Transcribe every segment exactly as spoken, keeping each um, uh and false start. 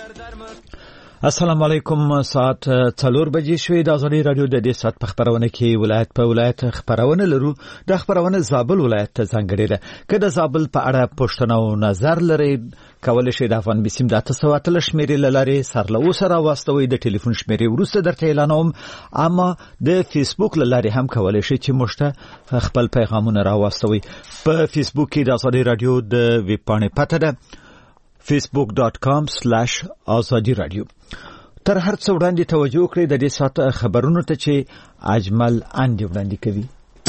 السلام علیکم. ساعت څلور بجې شوې. د ازادي رادیو د دې ساعت په خبرونه کې ولایت په ولایت خبرونه لرو. د خبرونه زابل ولایت ته ځانګړي ده. که د زابل په اړه پوښتنه او نظر لرئ کولای شئ د افغان بسیم د تاسو اتل شمیرې لاري سرلو سره واستوي. د ټلیفون شمیرې ورسته درته اعلانوم، اما د فیسبوک لاري هم کولای شئ چې مشته خپل پیغامونه راوستوي. په فیسبوک کې د ازادي رادیو د ویب پاڼې پته ده facebook dot com slash azadi radio. تر هر څو وړاندې توجه کړئ د دې ساعت خبرونو ته چې اجمل اندي وړاندې کوي.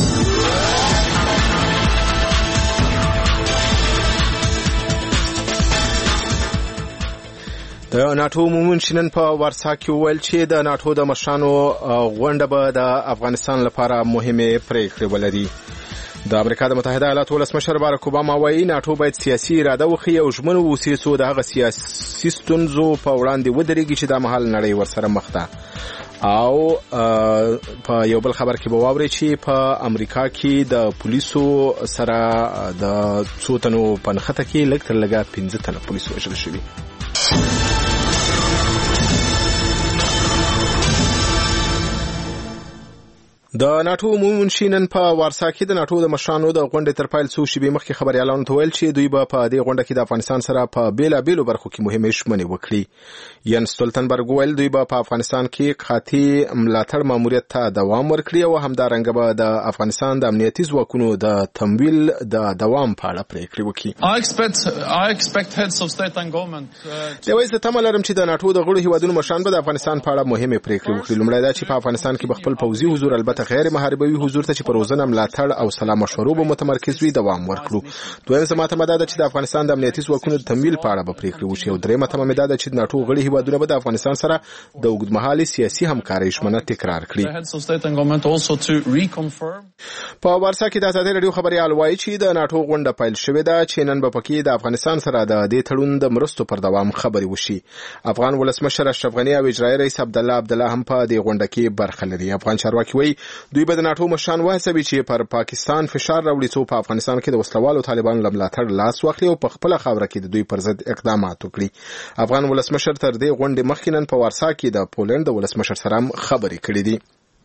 د ناتو عمومي شنن په ورسا کې ویل چې د ناتو د مشرانو غونډه به د افغانستان لپاره مهمه پریکړه ولري. د امریکا د متحده ایالاتو ولسمشر باراک اوباما وایي ناتو باید سیاسي اراده وښیي او ژمنه ووسي څو د هغه سیاسي ستونزو په وړاندې ودرېږي چې د مهال نړۍ ورسره مخ ده. او په یو بل خبر کې به واورئ چې په امریکا کې د پولیسو سره د څو تنو په نښته کې لږ تر لږه پنځه تنه پولیس وژل شوي. د ناتو عمومي منشینن په وارسا کې د ناتو د مشرانو د غونډې تر پیل څو شیبې مخکې خبريالانو ته ویل چې دوی به په دې غونډه کې د افغانستان سره په بیلا بیلو برخو کې مهمه ژمنې وکړي. ین سټولتنبرګ ویل دوی به په افغانستان کې قاطع ملاتړ ماموریت ته دوام ورکړي او همدارنګه به د افغانستان د امنیتي ځواکونو د تمویل د دوام په اړه پریکړې وکړي. I expect I expect heads of state and government. دا وایي چې تمه لرم چې د ناتو د غړو هیوادونو مشران به د افغانستان په اړه مهمه پریکړې وکړي. لومړی دا چې په افغانستان کې خپل پوځي حضور البته غیر محاربوي حضور ته چې پر روزنه ملاتړ او سلا مشورو به متمرکز وي دوام ورکړو. دویم سماته مدد چې د افغانستان د امنیتي ځواکونو د تمویل په اړه به پریکړې وشي او درېمه تمه مدد چې د ناتو غړي هیوادونه به د افغانستان سره د اوږدمهالي سیاسي همکارۍ ژمنه تکرار کړي. په ورسا کې د ازادي رادیو خبريال وایي چې د ناتو غونډه پیل شوې ده چې نن به پکې د افغانستان سره د دې تړون د مرستو پر دوام خبري وشي. افغان ولسمشر اشرف غنی او اجرایي رئیس عبد الله عبد الله هم په دې غونډه کې برخه لري. افغان چارواکي وایي دوی به د ناتو مشران وهڅوي چې پر پاکستان فشار راوړي څو په افغانستان کې د وسلوالو طالبانو ملاتړ لاس واخلي او په خپل خاوره کې د دوی پر ضد اقدامات وکړي. افغان ولسمشر تر دې غونډې مخکې نن په ورسا کې د پولند د ولسمشر سره خبرې کړې دي.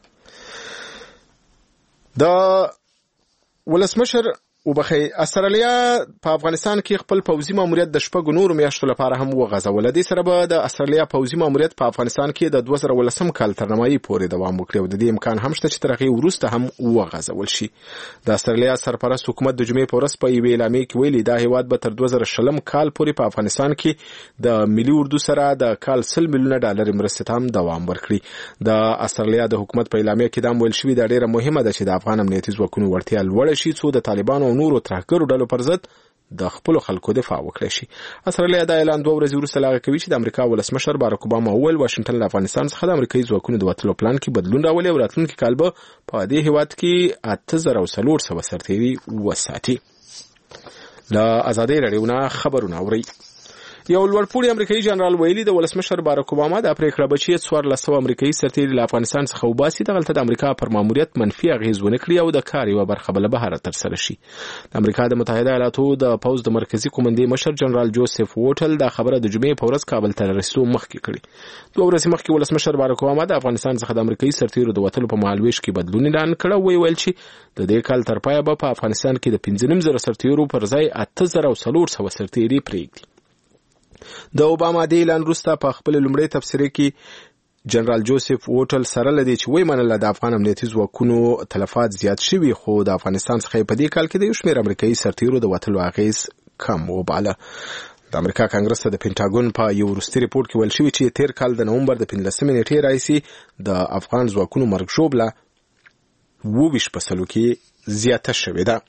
د ولسمشر وبخي استرالیا په افغانستان کې خپل پوځي ماموریت د شپږ نورو میاشتو لپاره هم وغځول. د دې سره به د استرالیا پوځي ماموریت په افغانستان کې د دوه زره ولسم کال تر نیمایي پورې دوام وکړي او د دې امکان هم شته چې تر هغې وروسته هم وغځول شي. د استرالیا سرپرست حکومت د جمعې په ورځ په یوې اعلامیې کې ویلي دا هیواد به تر دوه زره شلم کال پورې په افغانستان کې د ملي اردو سره د کال سل میلیونه ډالر مرستې ته هم دوام ورکړي. د استرالیا د حکومت په اعلامیه کې دا ویل شوی دا ډیره مهمه ده چې د افغان امنیتي ځواکونو وړتیا لوړه شي څو د طالبانو او نورو ترهګرو ډلو پر ضد د خپل خلکو دفاع وکړي شي. استرالیا دا اعلان دوه ورځې وروسته لاغه کوي چې د امریکا ولسمشر باراک اوباما وویل واشنگټن له افغانستان څخه د امریکایي ځواکونو د وتلو پلان کې بدلون راولي او راتلونکي کال به په دې هیواد کې اته زره څلور سوه سرتیري وساتي. له ازادي رادیو نه خبرونه اوري. یو لوړپوړی امریکایي جنرال ویلي د ولسمشر باراک اوباما د پریکړه بچي څوارلس سوه امریکایي سرتیري له افغانستان څخه وباسي دغلته د امریکا پر ماموریت منفي اغیز ونه کړي او د کار یوه برخه بله بهر ترسره شي. د امریکا د متحده ایالاتو د پوځ د مرکزی قومندې مشر جنرال جوزف ووټل د خبره د جمعې په ورځ کابل ته رسیدو مخکې کړي. دوه ورځې مخکې ولسمشر باراک اوباما د افغانستان څخه د امریکایي سرتیرو د وتلو په مهالویش کې بدلون اعلان کړ او ویل چې د دې کال تر پایه به په افغانستان کې د پنځه نیم زره سرتیرو پر ځای اته زره څلور سوه سرتیري پرېږدي. د اوباما د اعلان وروسته په خپل لومړی تبصره کې جنرال جوزف ووټل سره لدی چې وایي منله د افغان امنیتي ځواکونو تلفات زیات شوي خو د افغانستان څخه په دې کال کې د یو شمېر امریکایي سرتیرو د وتلو اغیز کم وباله. د امریکا کانګرس ته د پینټاګون په یو وروستي ریپورت کې ویل شوي چې تیر کال د نومبر د پنځلسمې نېټې راهیسې د افغان ځواکونو مرګ ژوبله اووه ویشت په سلو کې زیاته شوې ده.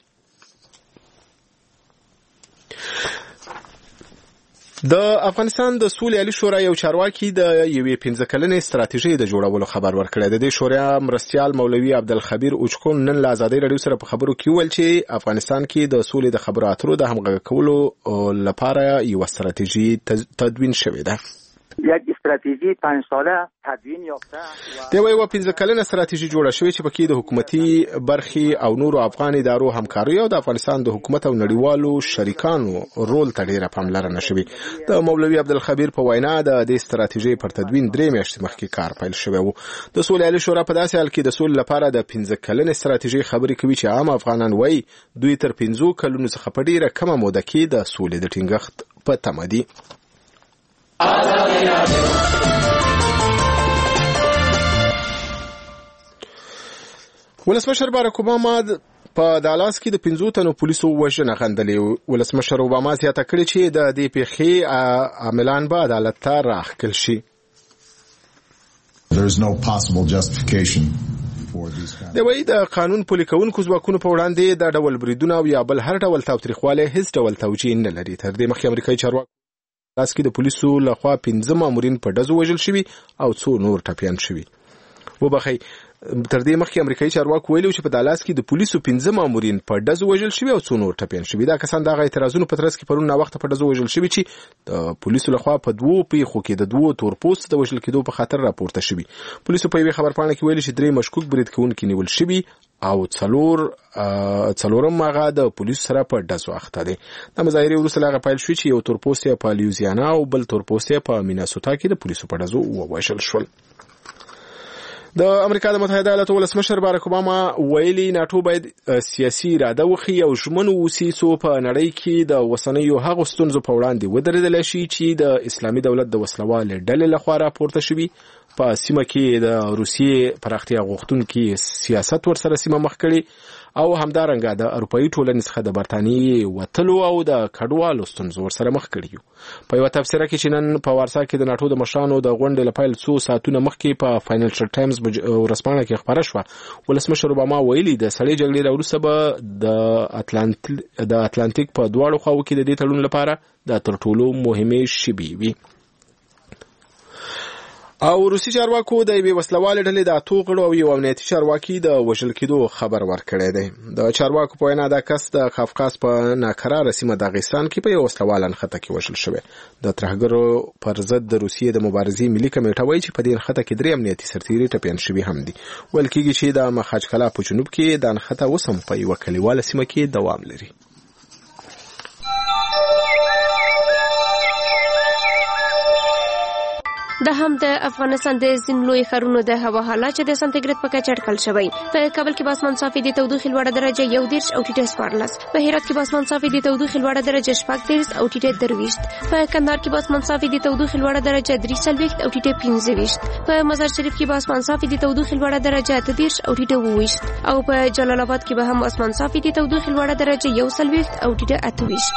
د افغانستان د سولې عالی شورا یو چارواکي د یوې پنځه کلنې ستراتیژۍ د جوړولو خبر ورکړی. د دې شورا مرستیال مولوي عبدالخبیر اوچکون نن له ازادۍ راډیو سره په خبرو کې وویل چې افغانستان کې د سولې د خبرو اترو د همغږي کولو لپاره یوه ستراتیژي تدوین شوې ده. یک استراتیژی پنج ساله تدوین یافته دی وایي و پنځه کلنه استراتیژي جوړه شوې چې پکې د حکومتي برخې او نورو افغان ادارو همکاري او د افغانستان د حکومت او نړیوالو شریکانو رول ته ډیره پاملرنه شوې. د مولوي عبدالخبیر په وینا د دې استراتیژي پر تدوین درې میاشتې مخکې کار پیل شوی و. د سولې عالی شورا په داسې حال کې د سولې لپاره د پنځه کلنې استراتیژي خبرې کوي چې عام افغانان وایي دوی تر پنځو کلونو څخه په ډیره کمه موده کې د سولې د ټینګښت په تمه دي. ولسمشر باراک اوباما په دالاس کې د پنځو تنو پولیسو وژنه غندلې. ولسمشر اوباما زیاته کړې چې د دې پیښې عاملان به عدالت ته راښکل شي. There is no possible justification for these د وایي د قانون پلي کوونکو ځواکونو په وړاندې د ډول بریدونه او یا بل هر ډول تاوتریخوالی هیڅ ډول توجیه نه لري. تر دې مخکې امریکایي چارواکو دالاس کې د پولیسو لخوا پنځه مامورین په ډزو وژل شوي او څو نور ټپیان شوي. وبخښئ تر دې مخکې امریکایي چارواکو ویلي چې په دالاس کې د پولیسو پنځه مامورین په ډزو وژل شوي او څو نور ټپیان شوي. دا کسان دغه اعتراضونو په ترڅ کې پرون ناوخته په ډزو وژل شوي چې د پولیسو لخوا په دوو پیښو کې د دوو تورپوستو د وژل کېدو په خاطر راپورته شوي. پولیسو په یوې خبرپاڼه کې ویلي چې درې مشکوک برید کوونکي نیول شوي او څلور څلورم هغه د پولیسو سره په ډزو اخته دي. د مظاهرې وروسته هغه پیل شوي چې یو تورپوست یې په لیوزیانا او بل تورپوست یې په میناسوتا کې د پولیسو په ډزو ووژل شول. د امریکا د متحده ایالاتو ولسمشر باراک اوباما ویلي ناتو باید سیاسي اراده وخی او ژمن ووسي څو په نړۍ کې د وسنیو هغو ستونزو په وړاندې ودرېدلی شي چې د اسلامي دولت د وسلوالې ډلې لخوا راپورته شوي. په سیمه کې د روسیې پراختیا غوښتونکي سیاست ورسره سیمه مخ کړي او همدارنګه د اروپایي ټولنې څخه د برتانیې وتلو او د کډوالو ستونزو ورسره مخ کړي. په یوه تبصره کې چې نن په وارسا کې د ناټو د مشرانو د غونډې له پیل څو ساعتونه مخکې په فاینانشل ټایمز ورځپاڼه کې خبره شوه، ولسمشر اوباما ویلي د سړې جګړې وروسته به د اتلانتیک د اتلانتیک په دواړو خواو کې د دې تړون لپاره د تر ټولو مهمې شیبې وي. او روسي چارواکو د یوې وسلوالې ډلې د اتو غړو او یو امنیتي چارواکي د وژل کېدو خبر ورکړی دی. د چارواکو په وینا دا کس د قفقاز په ناکراره سیمه داغستان کې په یو وسلواله نښته کې وژل شوی. د ترهګرو پر ضد د روسیې د مبارزې ملي کمیټه وایي چې په دې نښته کې درې امنیتي سرتیري ټپیان شوي هم دي. ویل کېږي چې د مخاچکلا په جنوب کې دا نښته اوس هم په یوه کلیواله سیمه کې دوام لري. د هم د افغانستان د ځینو لوی ښارونو د هوا حالات چې د سانتیګریډ په کچه اټکل شوی. په کابل کې به اسمان صافي د تودوخې لوړه درجه یو دېرش او ټیټه څوارلس، په هرات کې به اسمان صافي د تودوخې لوړه درجه شپږ دېرش او ټیټه درویشت، په کندهار کې به اسمان صافي د تودوخې لوړه درجه درې څلوېښت او ټیټه پنځه ویشت، په مزار شریف کې به اسمان صافي د تودوخې لوړه درجه اته دېرش او ټیټه اووه ویشت، او په جلال آباد کې به هم اسمان صافي د تودوخې لوړه درجه یو څلوېښت او ټیټه اته ویشت.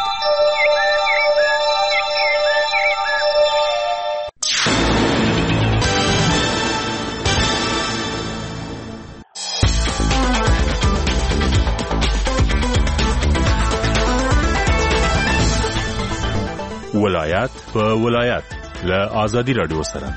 ولایت په ولایت له آزادی رادیو سره.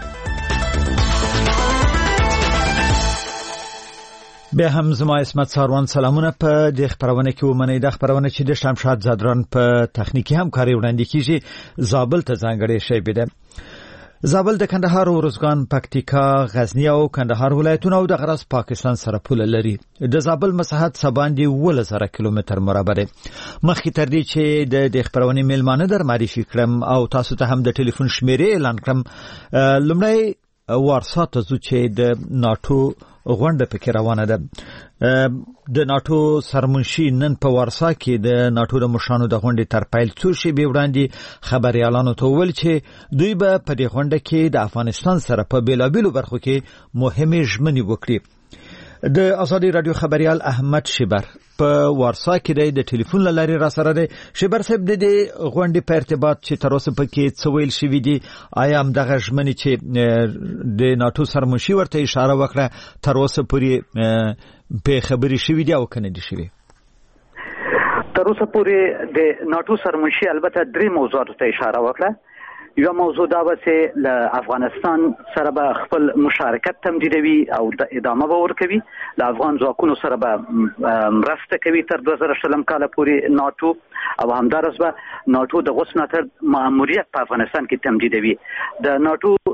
به هم زما اسمت ساروان سلامونه په د خبرونه کې ومنئ. د خبرونه چې د شمشاد زادران په تخنیکی همکاري وړاندې کیږي زابل ته ځانګړې شی بده. زابل د کندهار، ارزګان، پکتیکا، غزنی او کندهار ولایتونه او د غرس پاکستان سره پوله لري. د زابل مساحت سباندې اووه زره کیلومتر مربع دی. مخکې تر دې چې د خبرونه میلمانه در معرفي کړم او تاسو ته هم د ټلیفون شمیرې اعلان کړم، لومړی وارسا ته ځو چې د ناتو غونډه پکې روانه ده. د ناتو سرمنشي نن په وارسا کې د ناتو د مشرانو د غونډې تر پیل څو شېبې وړاندې خبريالانو ته وویل چې دوی به په دې غونډه کې د افغانستان سره په بیلابیلو برخو کې مهمې ژمنې وکړي. د ازادي رادیو خبريال احمد شبر په وارسا کې د ټلیفون لاري را سره دی. شبر صاحب د دې غونډې په ارتباط چې تر اوسه پکې څه ویل شوي دي، آیا هم دغه ژمنې چې د ناتو سرمنشي ورته اشاره وکړه تر اوسه پورې په خبري شوي دي او کنه دي شوي؟ تر اوسه پورې د ناتو سرمنشي البته درې موضوعاتو ته اشاره وکړه. یو موضوع دا و چې له افغانستان سره به خپل مشارکت تمدیدوي او د ادامه به ورکوي، له افغان ځواکونو سره به مرسته کوي تر دوه زره شلم کاله پورې ناتو، او همدارس به ناتو د غوث ناتر ماموریت په افغانستان کې تمدیدوي. د ناتو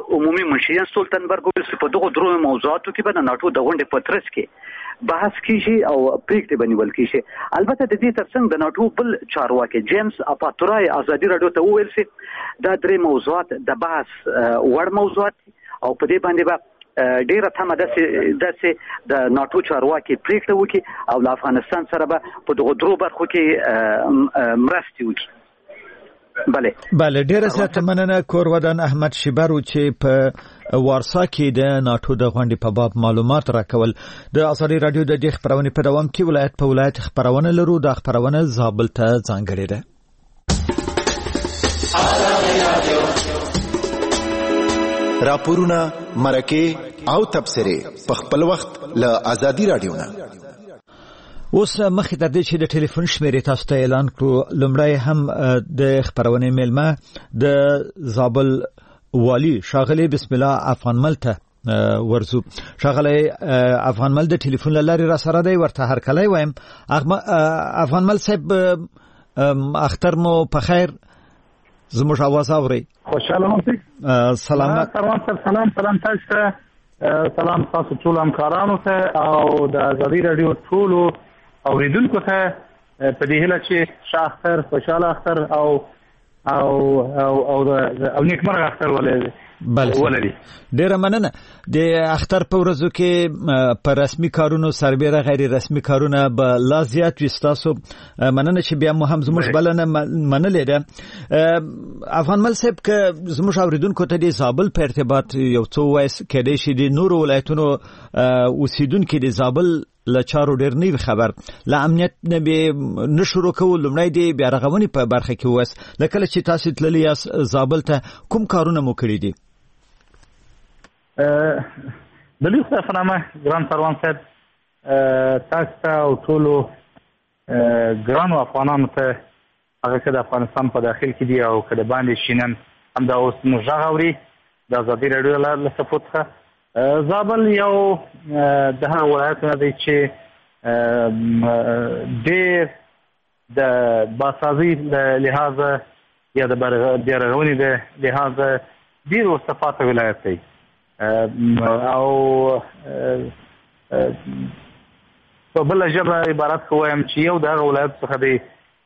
عمومي منشي سولتنبرګ ویل چې په دغه درو موضوعاتو کې به د ناتو د غونډې په ترڅ کې بحث کیږي او پریکړې بنول کیږي. البته د دې ترڅنګ د ناتو بل چارواکي جیمز اپاتورای ازادي رادیو ته وویل چې دا درې موضوعات د بحث وړ موضوعات او په دې باندې به ډیره تمه ده چې د ناتو چارواکي پریکړه وکړي او له افغانستان سره به په دغه درو برخو کې مرستې وکړي. بله بله ډیره زیاته مننه. کورودان احمد شیبرو چې په وارسا کې د ناتو د غونډې په باب معلومات راکول. د ازادي رادیو د دې خبرونې په دوام کې ولایت په ولایت خبرونه لرو. د خبرونه زابل ته ځانګړې ده. راپورونه مرکه او تبصره په خپل وخت له ازادي رادیو نه. اوس مخې ته د چې د ټلیفون شمیرې تاسو ته اعلان کړو. لومړی هم د خبرونې میلمه د زابل والی شاغلی بسم الله افغانمل ته ورزو. شاغلی افغانمل د ټلیفون لارې را سره دی ورته هر کله وایم. افغانمل صاحب اختر مو په خیر. زموږ आवाज اوري؟ خوشاله اوسئ. سلام سلام سلام تاسو ته سلام تاسو ټول همکارانو ته او د ازادي رادیو ټولو اوریدونکو ته په دې هیله چې ښه اختر خوشاله اختر او او او او او نیکمرغه اختر ولري. بله ډیره مننه. د اختر په ورځو کې په رسمي کارونو سربېره غیر رسمي کارونه به لا زیات وي. ستاسو مننه چې بیا مو هم زموږ بلنه منلې ده. افغانمل صاحب که زموږ اوریدونکو ته د زابل په ارتباط یو څه وایس کېدای شي د نورو ولایتونو اوسیدونکو د زابل له چارو ډېر نه خبر له امنیت نه به نه شروع کوو. لومړی دی بیا رغونې په برخه کې وس لکه چې تاسو تللی یاست زابل ته کوم کارونه مو کړي دي؟ د لوی خدایفنامه ګران سروان صاحب تاسو ته او ټولو ګرانو افغانانو ته هغه چې د افغانستان په داخل کې دي او که د باندې شینن همدا اوس موږ غږ اوري د ازادي رادیو له سپورټ څخه. زابل یو د هغه ولایتونه دی چې ډېر د باسازي له لحاظه یا د بیارغونې د لحاظه ډېر وصفاته ولایت دی او په بله ژبه عبارت کوم چې یو د هغه ولایت څخه دی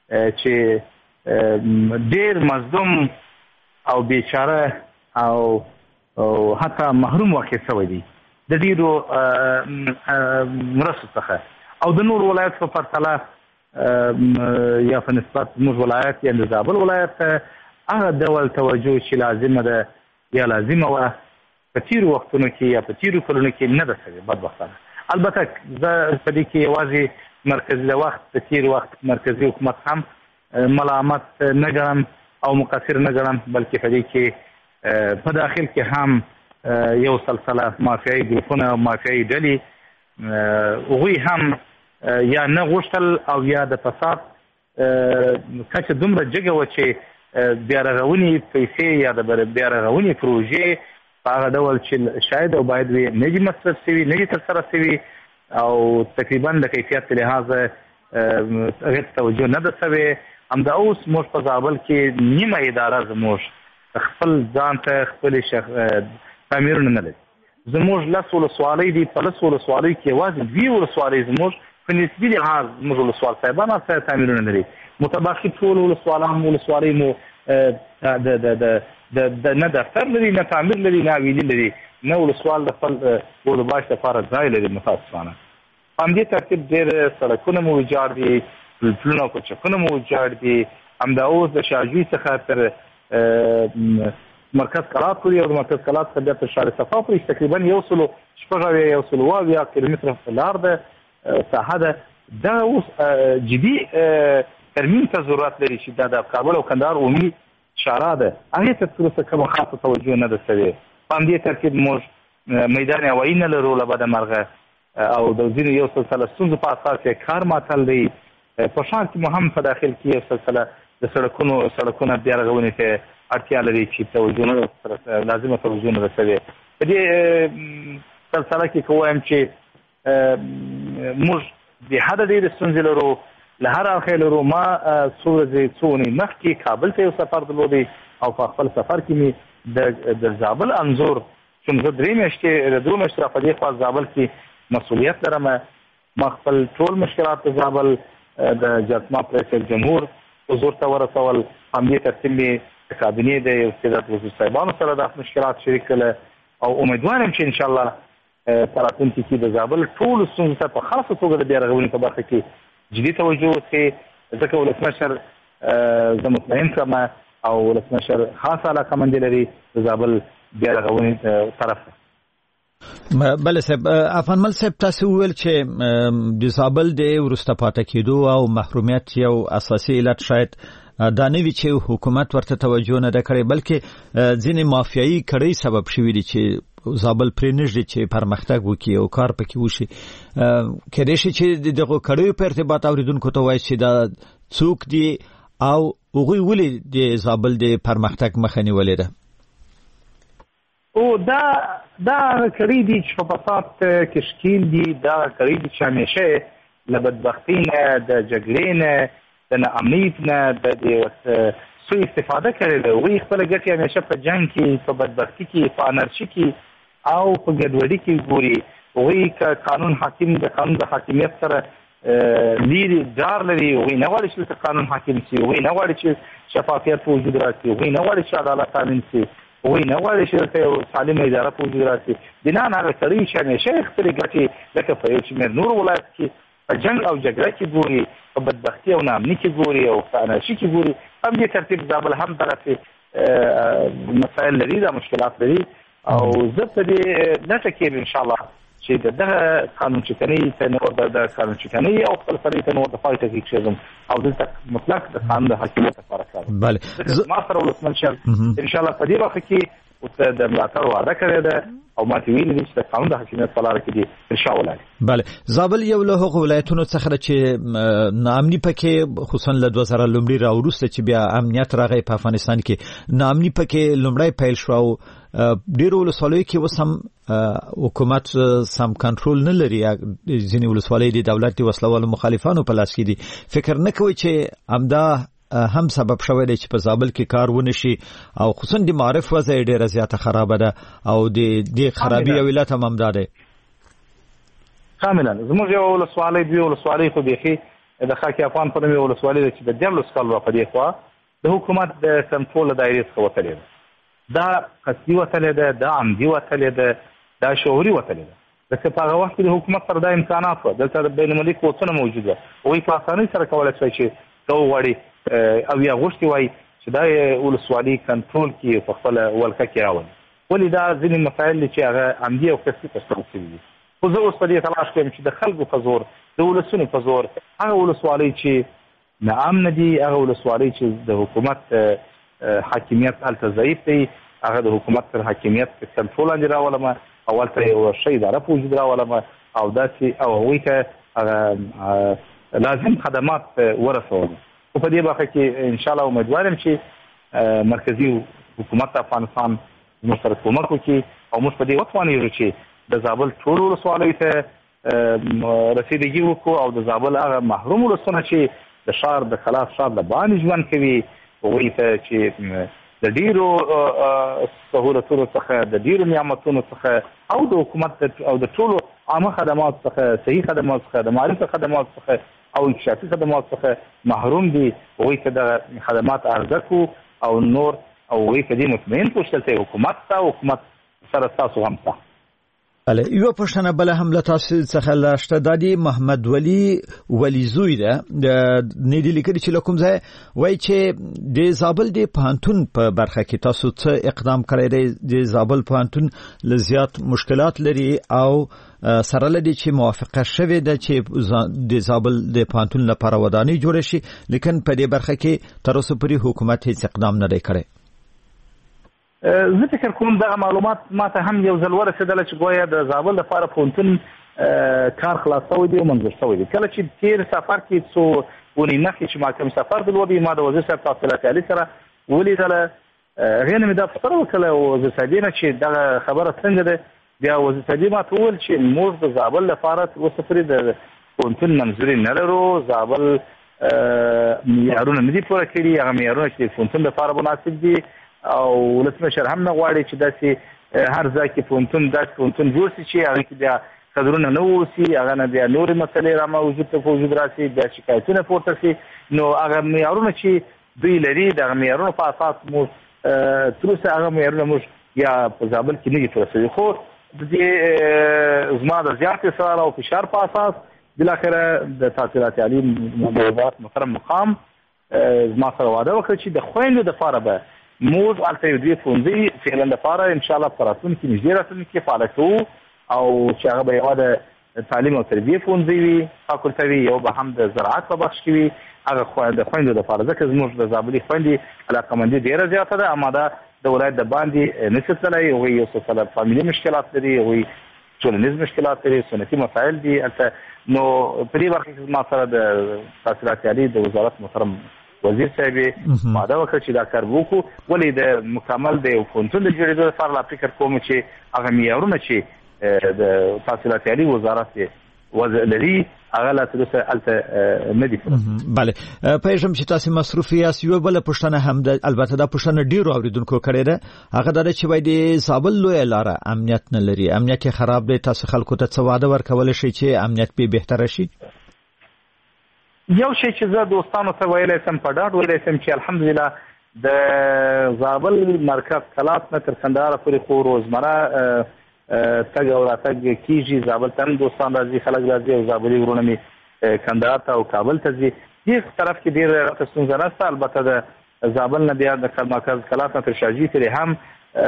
چې ډېر مظلوم او بیچاره او او حتی محروم واقع شوی دی د ډېرو مرستو څخه او د نور ولایت په پرتله یا په نسبت زموږ ولایت یا د زابل ولایت هغه ډول توجه چې لازمه ده یا لازمه وه په تېرو وختونو کې یا په تېرو کلونو کې نه ده شوې بدبختانه. البته زه په دې کې یوازې مرکزي د وخت په تېر وخت مرکزي حکومت هم ملامت نه ګڼم او مقصر نه ګڼم بلکې په دې کې په داخل کې هم یو سلسله مافیایي ګروپونه او مافیایي ډلې هغوی هم یا نه غوښتل او یا د فساد کچه دومره جګه وه چې بیا رغونې پیسې یا د بیا رغونې پروژې په هغه ډول چې شاید او باید وي نه دي مصرف شوي نه دي ترسره شوي او تقریبا د کیفیت لحاظه هغې ته توجه نه ده شوې. همدا اوس موږ په زابل کې نیمه اداره زموږ خپل ځان ته خپلې تعمیرونه نه لري. زموږ لس ولسوالۍ دي په لس ولسوالیو کې یوازې دوې ولسوالۍ زموږ په نسبي لحاظ زموږ ولسوال صاحبان هلته تعمیرونه لري. متبقي ټول ولسوالان ولسوالۍ مو د نه دفتر لري نه تعمیر لري نه حویلي لري نه ولسوال د خپل اردوباش لپاره ځای لري متاسفانه. په همدې ترتیب ډېر سړکونه مو ویجاړ دي پلونه او کوچکونه مو ویجاړ دي. همدا اوس د شاهجوی څخه تر مرکز کلات پورې او د مرکز کلات څخه بیا تر شار صفا پورې تقریبا یو سلو شپږ اویا یو سلو اویا کیلومتره لار ده ساحه ده. دا اوس جدي ترمیم ته ضرورت لري چې دا د کابل او کندهار عمومي شارع ده هغې ته تر اوسه کومه خاصه توجه نه ده شوې. په همدې ترتیب موږ میدان هوایي نه لرو له بده مرغه او د ځینو یو سلسله ستونزو په اساس یې کار معطل دی. په ښار کې مو هم په داخل کې یو سلسله د سړکونو سړکونه بیا رغونې ته اړتیا لري چې توجه نه لازمه توجه نه ده شوې. په دې سلسله کې که ووایم چې موږ بې حده ډېرې ستونزې لرو له هر اړخه لرو. ما څو ورځې څو اونۍ مخکې کابل ته یو سفر درلودی او په خپل سفر کې مې د د زابل انزور چې زه درې میاشتې د دوه میاشتې په دې خوا زابل کې مسؤلیت لرم. ما خپل ټول مشکلات د زابل د جرما پریس جمهور حضور ته ورسول. همدې ترتیب مې د کابینې د استادات وزیر صاحبانو سره د مشکلات شریک کړل او امیدوار یم چې ان شاء الله په راتلونکي کې د زابل ټول ستونزو ته په خاصه توګه د بیا رغونې په برخه کې جدي توجه وشي ځکه ولسمشر زه مطمئن کړم او ولسمشر خاصه علاقه مند لري د زابل بیا رغونې طرف. بله صاحب افغان مل صاحب تاسو ویل چې د زابل د وروسته پاتې کېدو او محرومیت یو اساسي علت شاید دا نه وي چې حکومت ورته توجه نه کړي بلکې ځینې مافیایي کړۍ سبب شوي دي چې زابل پرې نږدې چې پرمختګ وکړي او کار پکې وشي. کېدای شي چې دغه کړیو په ارتباط اوریدونکو ته وایي چې دا څوک دي او هغوی ولې د زابل د پرمختګ مخه نیولې ده؟ او دا دا کړي دي چې په فساد کې شکیل دي، دا کړي دي چې همیشه له بدبختۍ نه، د جګړې نه، د ناامنۍ نه د سوء استفاده کړې ده. هغوی خپله ګټې همیشه په جنګ کې، په بدبختي کې، په انارشي کې او په ګډوډي کې ګوري. هغوی که قانون حاکم د قانون د حاکمیت سره لیري ډار لري، هغوی نه غواړي چې قانون حاکم شي، هغوی نه غواړي چې شفافیت په وجود راشي، هغوی نه غواړي چې عدالت تامین شي، هغوی نه غواړي چې یو سالمه اداره په وجود راشي. بنا هغه کړي چې همیشه خپلې ګټې لکه په یو شمېر نور ولایت کې په جنګ او جګړه کې ګوري، په بدبختي او ناامني کې ګوري او په انارشي کې ګوري. هم دې ترتیب زابل هم دغسې مسایل لري، دا مشکلات لري او زه په دې نټه کې ان شاء الله چې دغه قانون چکنۍ ته نور د قانون چکنۍ او خپل سړي ته نور د پای ته کېږم او دلته مطلق د قانون د حاکمیت لپاره کار کوم. بله ما سره ولسمشر ان شاء الله په دې وخت کې د ملاتړ وعده کړې ده او ما ته ویلي دي چې د قانون د حاکمیت په لاره کې دي ان شاء الله. بله زابل یو له هغو ولایتونو څخه ده چې ناامني پکې خصوصا له دوه زره لومړي راوروسته چې بیا امنیت راغی په افغانستان کې، ناامني پکې لومړی پیل شو او ډېرو ولسوالیو کې اوس هم حکومت سم کنټرول نه لري. ځینې ولسوالۍ د دولت د وسلوالو مخالفانو په لاس کې دي. فکر نه کوي چې همدا هم سبب شوی دی چې په زابل کې کار ونه شي او خصوصا د معارف وضع ډېره زیاته خرابه ده او د دې خرابي یو علت هم همدا دی؟ کاملا زموږ یو ولسوالۍ دوی ولسوالۍ خو بیخي د خاک افغان په نوم یو ولسوالۍ ده چې د دیارلس کالو په دې خوا د حکومت د کنټرول دایرې څخه وتلې ده. دا قصدي وتلې ده، دا عمدي وتلې ده، دا شعوري وتلې ده. ځکه په هغه وخت کې د حکومت پر دا امکانات وه، دلته د بین المللي قوتونه موجود وه، هغوی په اسانۍ سره کولی شوی چې که وغواړي او یا غوښتي وایي چې دا ولسوالي کنټرول کړي په خپله ولکه کې راولي. ولې دا ځینې مسایل دي چې هغه عمدي او قصدي ترسره شوي دي. خو زه اوس په دې تلاش کوم چې د خلکو په زور، د ولسونو په زور هغه ولسوالۍ چې ناامنه دي، هغه ولسوالۍ چې د حکومت حاکمیت هلته ضعیف دی، هغه د حکومت تر حاکمیت کنټرول لاندې راولم او هلته یو ښه اداره په وجود راولم او داسې او هغوی ته هغه لازم خدمات ورسوم. خو په دې برخه کې ان شاء الله امیدوار یم چې مرکزي حکومت افغانستان موږ سره کومک وکړي او موږ په دې وتوانیږو چې د زابل ټولو ولسوالیو ته رسیدګي وکړو او د زابل هغه محروم ولسونه چې د ښار د خلاف ښار د باندې ژوند کوي هغوی ته چې د ډیرو سهولتونو څخه، د ډیرو نعمتونو څخه او د حکومت او د ټولو عامه خدمات څخه، صحي خدمات څخه، د معرفت خدمات څخه او انکشافي خدمات څخه محروم دي. هغوی ته د خدمات عرضه کړو او نور او هغوی په دې مطمئن کړو چې دلته حکومت ته، حکومت سره ستاسو هم شته. بله یوه پوښتنه بله هم له تاسو څخه لا شته، دا د محمد ولي ولي زوی ده، نه دي لیکلي چې له کوم ځای وایي چې د زابل د پوهنتون په برخه کې تاسو څه اقدام کړی دی؟ د زابل پوهنتون له زیات مشکلات لري او سره له دې چې موافقه شوې ده چې د زابل د پوهنتون لپاره ودانۍ جوړه شي، لیکن په دې برخه کې تر اوسه پورې حکومت هیڅ اقدام نه دی کړی. زه فکر کوم دغه معلومات ما ته هم یو ځل ورسېدله چې ګویا د زابل لپاره پوهنتون کار خلاص شوی دی او منظور شوی دی. کله چې تېر سفر کې څو اونۍ مخکې چې ما کوم سفر درلودی، ما د وزیر صاحب تحصیلات عالي سره ولیدله، هغې نه مې دا پوښتنه وکړله وزیر صاحبې نه چې دغه خبره څنګه ده. بیا وزیر صاحبې ما ته وویل چې موږ د زابل لپاره تر اوسه پورې د پوهنتون منظوري نه لرو، زابل معیارونه نه دي پوره کړي، هغه معیارونه چې د پوهنتون لپاره مناسب دي او ولسمشر هم نه غواړي چې داسې هر ځای کې پونتون داسې پونتون جوړ شي چې هغه کې بیا قدرونه نه وسی هغه نه بیا نور مسلې را موجود ته وجود راشي بیا شکایتونه پورته شي نو هغه معیارونه چې دوی لري د معیارونو په اساس مو تر اوسه هغه معیارونه موږ یا په ځابل کې نه دي ترسي خو د دې زما د زیاتې سره او فشار په اساس بالاخره د تحصیلات عالی مدیریت محترم مقام زما سره وعده وکړه چې د خويندو د لپاره به موږ البته دوی فونځي فعلا د لپاره ان شاء الله پراتون کې نږدې راتلونکي کې فعالیت کوو او چې هغه به یو د تعلیم او تربیه فونځي وي فاکولټوي یو به هم د زراعت په بخش کې وي هغه د خويندو د لپاره ځکه زموږ د زابلي خويندې علاقمندي ډیره زیاته ده اما دا د ولایت د باندې نسبتلای او یو څه سره فاميلي مشکلات لري او ټولنیز مشکلات لري سنتي مسائل دي البته نو په دې برخه کې ما سره د تحصیلات عالی د وزارت محترم وزیر صاحب ماده وکړه چې دا کار وکړو ولې د مکمل د فونټون د جوړېدو لپاره لا فکر کوم چې هغه معیارونه چې د تحصیلات عالی وزارت لري هغه لا ترسه الته نه دي bale پېژم چې تاسو مصروف یاست یو بل پښتنه هم د البته دا پښتنه ډیرو اوریدونکو کړي ده هغه د چې وای دي زابل لوی لاره امنیت نه لري امنیت خراب دی تاسو خلکو ته څه وعده ورکول شي چې امنیت به بهتر شي یو شی چې زه دوستانو ته ویلای سم په ډاډ ویلای سم چې الحمدلله د زابل مرکز کلات نه تر کندهار پورې خو روزمره تګ او راتګ کیږي زابل ته دوستان راځي خلک راځي او زابلي ورونه می کندهار ته او کابل ته ځي هیڅ طرف کې ډیر ستونزه نشته البته د زابل نه بیا د مرکز کلات نه تر شاجي پورې هم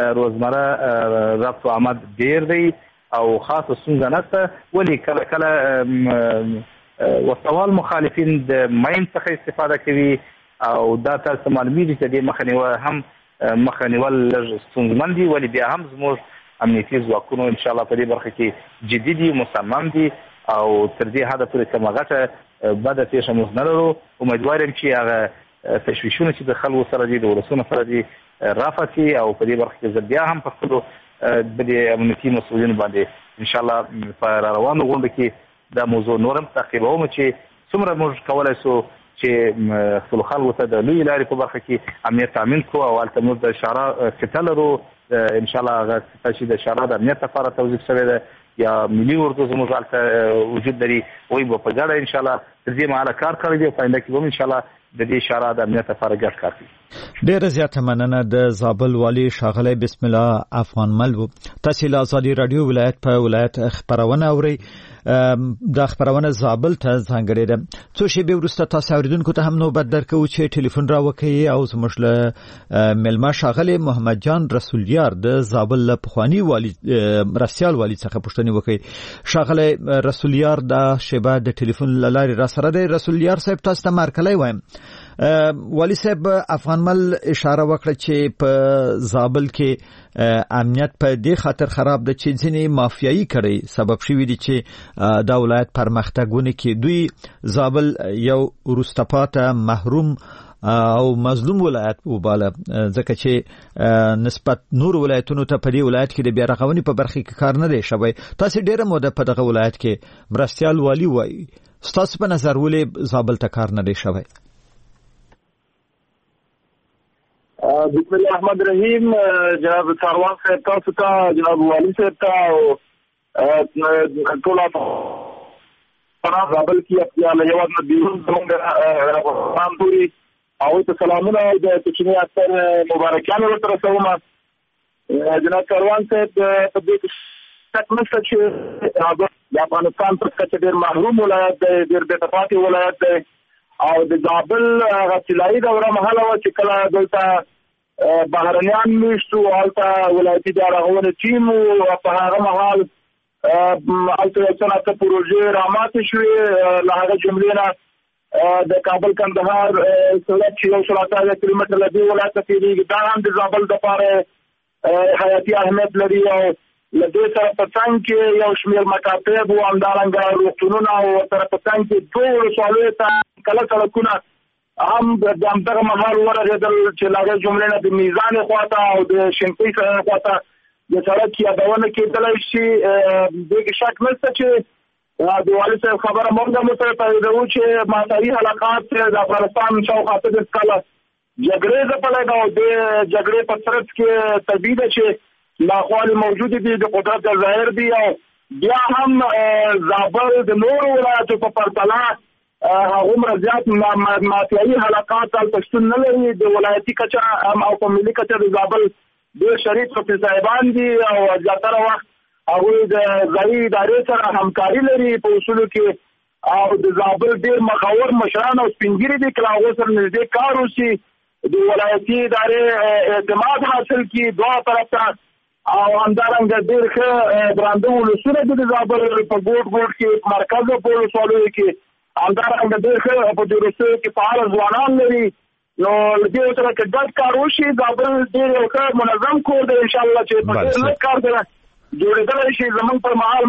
روزمره رفت و آمد ډیر دی او خاص ستونزه نشته ولی کله کله وسوال مخالفین د ماین څخه استفاده کوي او دا تاسو معلومي دي چې د مخنیوي هم مخنیول ستونزمن دي ولی بیا هم زموږ امنیتي ځواکونو ان شاء الله په دې برخه کې جدي دي مصمم دي او تر دې حد پورې کومه غټه بده پیښه موږ نه لرو امیدوار یم چې هغه تشویشونه چې د خلکو سره دي د ولسونو سره دي رافعتي او په دې برخه کې بیا هم په خپل د دې امنیتي مسؤلینو باندې ان شاء الله په روانو غونډه کې دا موضوع نورم تعقیبوم چې څومره موږ کولای شو چې خپل خلکو ته د لوی لارې په برخه کې امنیت تامین کوو او البته موږ د اشاره کتل لرو ان شاء الله هغه چې د اشاره د امنیت لپاره توظیف شوی ده یا ملي اردو زموږ البته وجود لري وایي به په ګډه ان شاء الله تر دې مهاله کار کوي دی په آینده کې به ان شاء الله د دې اشاره د امنیت لپاره ګډ کار کوي ډیره زیاته مننه د زابل والی شاغله بسم الله افغان ملو تاسو له ازادي رادیو ولایت په ولایت خبرونه اوري د خبرونه زابل ته ځانګړي ده څو شی به ورسته تاسو اوریدونکو ته هم نوبت درکو چې ټلیفون را وکړي او زموږ له ملما شاغله محمد جان رسولیار د زابل له پخوانی والی رسیال والی څخه پوښتنه وکړي شاغله رسولیار د شبا د ټلیفون لاري را سره د رسولیار صاحب تاسو ته مرکلای وایم والی صاحب افغان مل اشاره وکړه چې په زابل کې امنیت په دې خاطر خراب ده چې ځینې مافیایي کړي سبب شوی دي چې د ولایت پرمختګونه کې دوی زابل یو ورستپاته محروم او مظلوم ولایت وباله ځکه چې نسبت نور ولایتونو ته په دې ولایت کې د بیا رغونې په برخه کې کار نه دی شوی تاسو ډیره موده په دغه ولایت کې مرستيال والی وای تاسو په نظر ولې زابل ته کار نه دی شوی بسم الله الرحمن الرحیم جناب کاروان صاحب تاسو ته جناب والی صاحب ته ټول په زابل کې خپل یو د بیرون څنګه روان دي او ته سلامونه د کوچنی اکثر مبارکانه ورته رسوم جناب کاروان صاحب په دې تکنسته چې د افغانستان په کچه ډېر محروم ولایت دی ډېر بې تفاوتي ولایت دی او د زابل غسلای دوره مهاله و چې کله دلته بهرنیان میشتو البته ولایتي ادارهونه ټیم او په هغه مهال البته یو څه پروژې رامات شوې له هغه جملې نه د کابل کندهار سړک یو سل اتیا کیلومتر لدی ولایت کې دا هم د زابل لپاره حیاتي اهمیت لري او لدې سره په څنګ کې یو شمېر مکاتب او همدارنګه روغتونونه او سره په څنګ کې دوه ولسوالیو ته کله سړکونه هم د همدغه مهال ورغېدل چې له هغې جملې نه د میزان خواته او د شینکۍ خواته د سړک یادونه کېدلی شي دې کې شک نشته چې د والي صاحب خبره موږ هم سره تاییدوو چې مساوي حلقات د افغانستان شاوخوا څلوېښت کاله جګړې ځپلې او د جګړې په ترڅ کې طبیعي ده چې ناخوالې موجود دي د قدرت ظاهر دي او بیا هم زابل د نورو ولایتو په پرتله هغومره زیات مافیایي حلقات هلته شتون نه لري. د ولایتي کچه او په ملي کچه د زابل ډېر شریف مفتي صاحبان دي او زیاتره وخت هغوی د ځایي ادارې سره همکاري لري په اصولو کې او د زابل ډېر مخور مشران او سپین ږیري دي که هغو سره نږدې کار وشي د ولایتي ادارې اعتماد حاصل کړي دواړه طرف ته او همدارنګه ډېر ښه درانده ولسونه دي د زابل په ګوټ ګوټ کې مرکز په ولسوالیو کې همدارنګه ډېر ښه په دې وروستیو کې فعاله ځوانان لري. نو له دې سره که ګډ کار وشي زابل ډېر یو ښه منظم کور دی انشاءالله چې په ډېر لږ کار سره جوړېدلی شي. زموږ پر مهال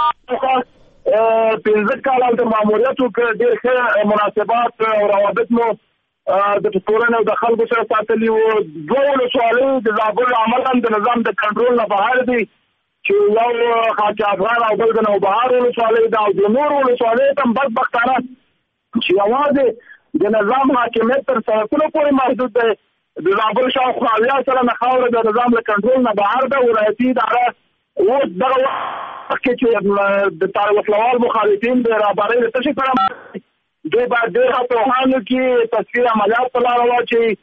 مخه پنځه کاله هلته ماموریت وکړ ډېر ښه مناسبات او روابط مو د ټولنې او د خلکو سره ساتلي وو. دوه ولسوالۍ د زابل عملاً د نظام د کنټرول نه بهر دي چې یو خاک افغان او بل د نوبهار ولسوالۍ ده او د نورو ولسوالیو ته هم بدبختانه چې یوازې د نظام حاکمیت تر سرحدونو پورې محدود دی. د زابل شاوخوا اویا سلنه خاوره د نظام له کنټرول نه بهر ده. ولایتي اداره اوس دغه وخت کې چې د وسلوال مخالفین د رهبرۍ له تشې سره دوی باید ډېر هڅه وکړي تصفیه عملیات په لاره واچوي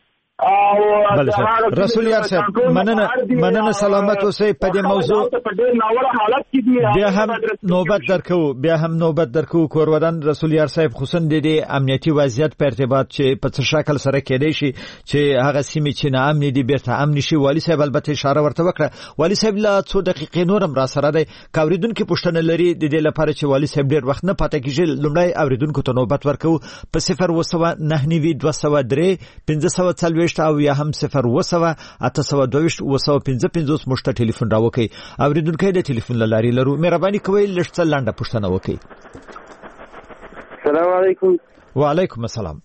او رسول یار صاحب مننه مننه سلامت اوسئ په دې موضوع په ډېر ناوړه حالت کې دي. بیا هم نوبت درکو بیا هم نوبت درکو کورودان رسول یار صاحب خصوصا د دې امنیتي وضعیت په ارتباط چې په څه شکل سره کېدای شي چې هغه سیمې چې نه امن دي بیرته امن شي. والی صاحب البته اشاره ورته وکړه. والی صاحب لا څو دقیقې نورم را سره دی کاوریدونکو پوښتنه لري د دې لپاره چې والی صاحب ډېر وخت نه پاتې کیږي. لومړی اوریدونکو ته نوبت ورکو په صفر وسوه نه نوي دوه سوه درې پنځه سوه څلوېښت او یا هم صفر وسوه اته سوه دویشت وسوه پنځه پنځوس موږ ته ټلیفون راوکئ. اوریدونکو د ټلیفون له لارې لرو مهرباني کوئ لږ څه لنډه پوښتنه وکئ. السلام علیکم. وعلیکم السلام.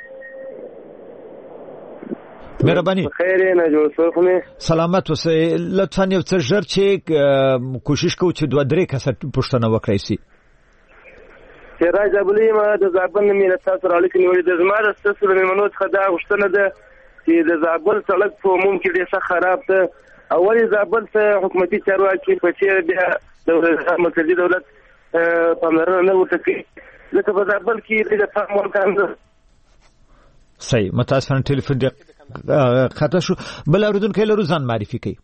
مهرباني خیر نه جوړ سوخمه سلامت اوسئ. لطفا یو څه ژر چې کوشش کوو چې دوه درې کسه پوښتنه وکړئ سي. راځه زابلې ما د زابل نه مینه تاسو را لیکلي وي د زما د ستاسو د میلمنو څخه دا غوښتنه ده چې د زابل سړک په عموم کې ډېر ښه خراب ده. اولې زابل ته حکومتي چارواکي په څېر بیا د مرکزي دولت پاملرنه نه ورته کوي ځکه په زابل کې د پام وړ ده. صحیح متاسفانه ټلیفون دې خطا شو. بل اوریدونکی لرو ځان معرفي کوي.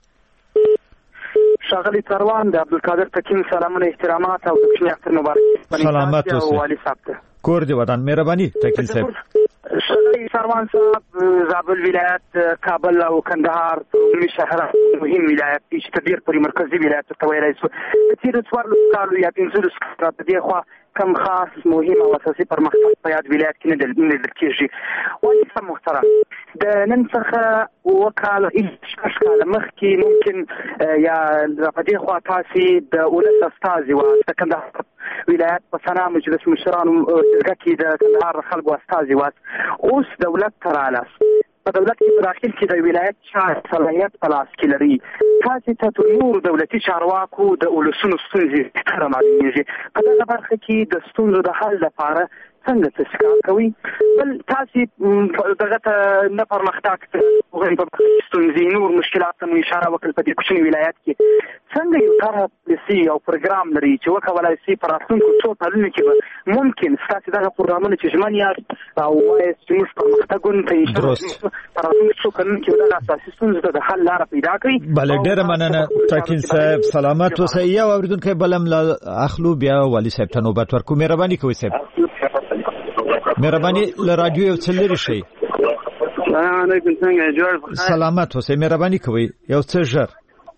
شاغلی کاروان د عبدالقادر تکین سلامونه احترامات او د کشمیر اختر مبارک سلامت اوسئ. والی صاحب کور دی ودان مهرباني تکین صاحب. شاغلی کاروان صاحب زابل ولایت کابل او کندهار ملي شهر مهم ولایت دي چې تدبیر پر مرکزی ولایت ته ویلای شو چې د څوارلس کالو یا پنځلس کالو په دې خوا کم خاص مهم او اساسي پرمختګ په یاد ولایت کې نه لیدل کېږي. والی صاحب محترم د نن څخه اووه کاله شپږ کاله مخکې ممکن یا په دې خوا تاسې د ولس استازي واست د کندهار ولایت په سنا مجلس مشرانو جرګه کې د کندهار خلکو استازي واست. اوس دولت ته رالاست په دولت کې په داخل کې د ولایت چارې صلاحیت په لاس کې لري. تاسې ته تر نورو دولتي چارواکو د ولسونو ستونزې ښکاره معلومېږي. په دغه برخه کې د ستونزو د حل لپاره څنګه څه کار کوي؟ بل تاسې دغه ته نه پرمختګ کوئ په ستونزې نور مشکلات ته مو اشاره وکړل په دې کوچني ولایت کې څنګه یو طرحه پالیسي او پروګرام لري چې وکولای شي په راتلونکو څو کلونو کې به ممکن ستاسې دغه پروګرامونه چې ژمن یاست او وایاست چې موږ پرمختګونو ته انشاءالله په راتلونکو څو کلونو کې دغه اساسي ستونزو ته د حل لاره پیدا کړي. بله ډېره مننه تکین صاحب سلامت اوسئ. یو اوریدونکی بل هم اخلو بیا والي صاحب ته نوبت ورکو. مهرباني کوئ صاحب مهرباني له رادیو یو څه لرې شئ. السلام علیکم څنګه جوړ سلامت اوسئ. مهرباني کوئ یو څه ژر.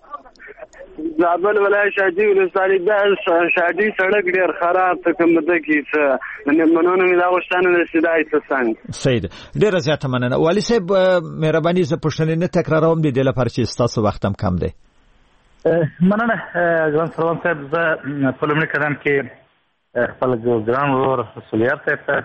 زابل ولایت شادي ولسوالۍ د شادي سړک ډېر خراب ته کوم ده کې څه میلمنونو مې دا غوښتنه ده چې دا یې څه څنګه. صحیح ده ډېره زیاته مننه. والي صاحب مهرباني زه پوښتنې نه تکراروم د دې لپاره چې ستاسو وخت هم کم دی. مننه ګران سروان صاحب. زه په لومړي قدم کې خپل ګران ورور رسول یار صاحب ته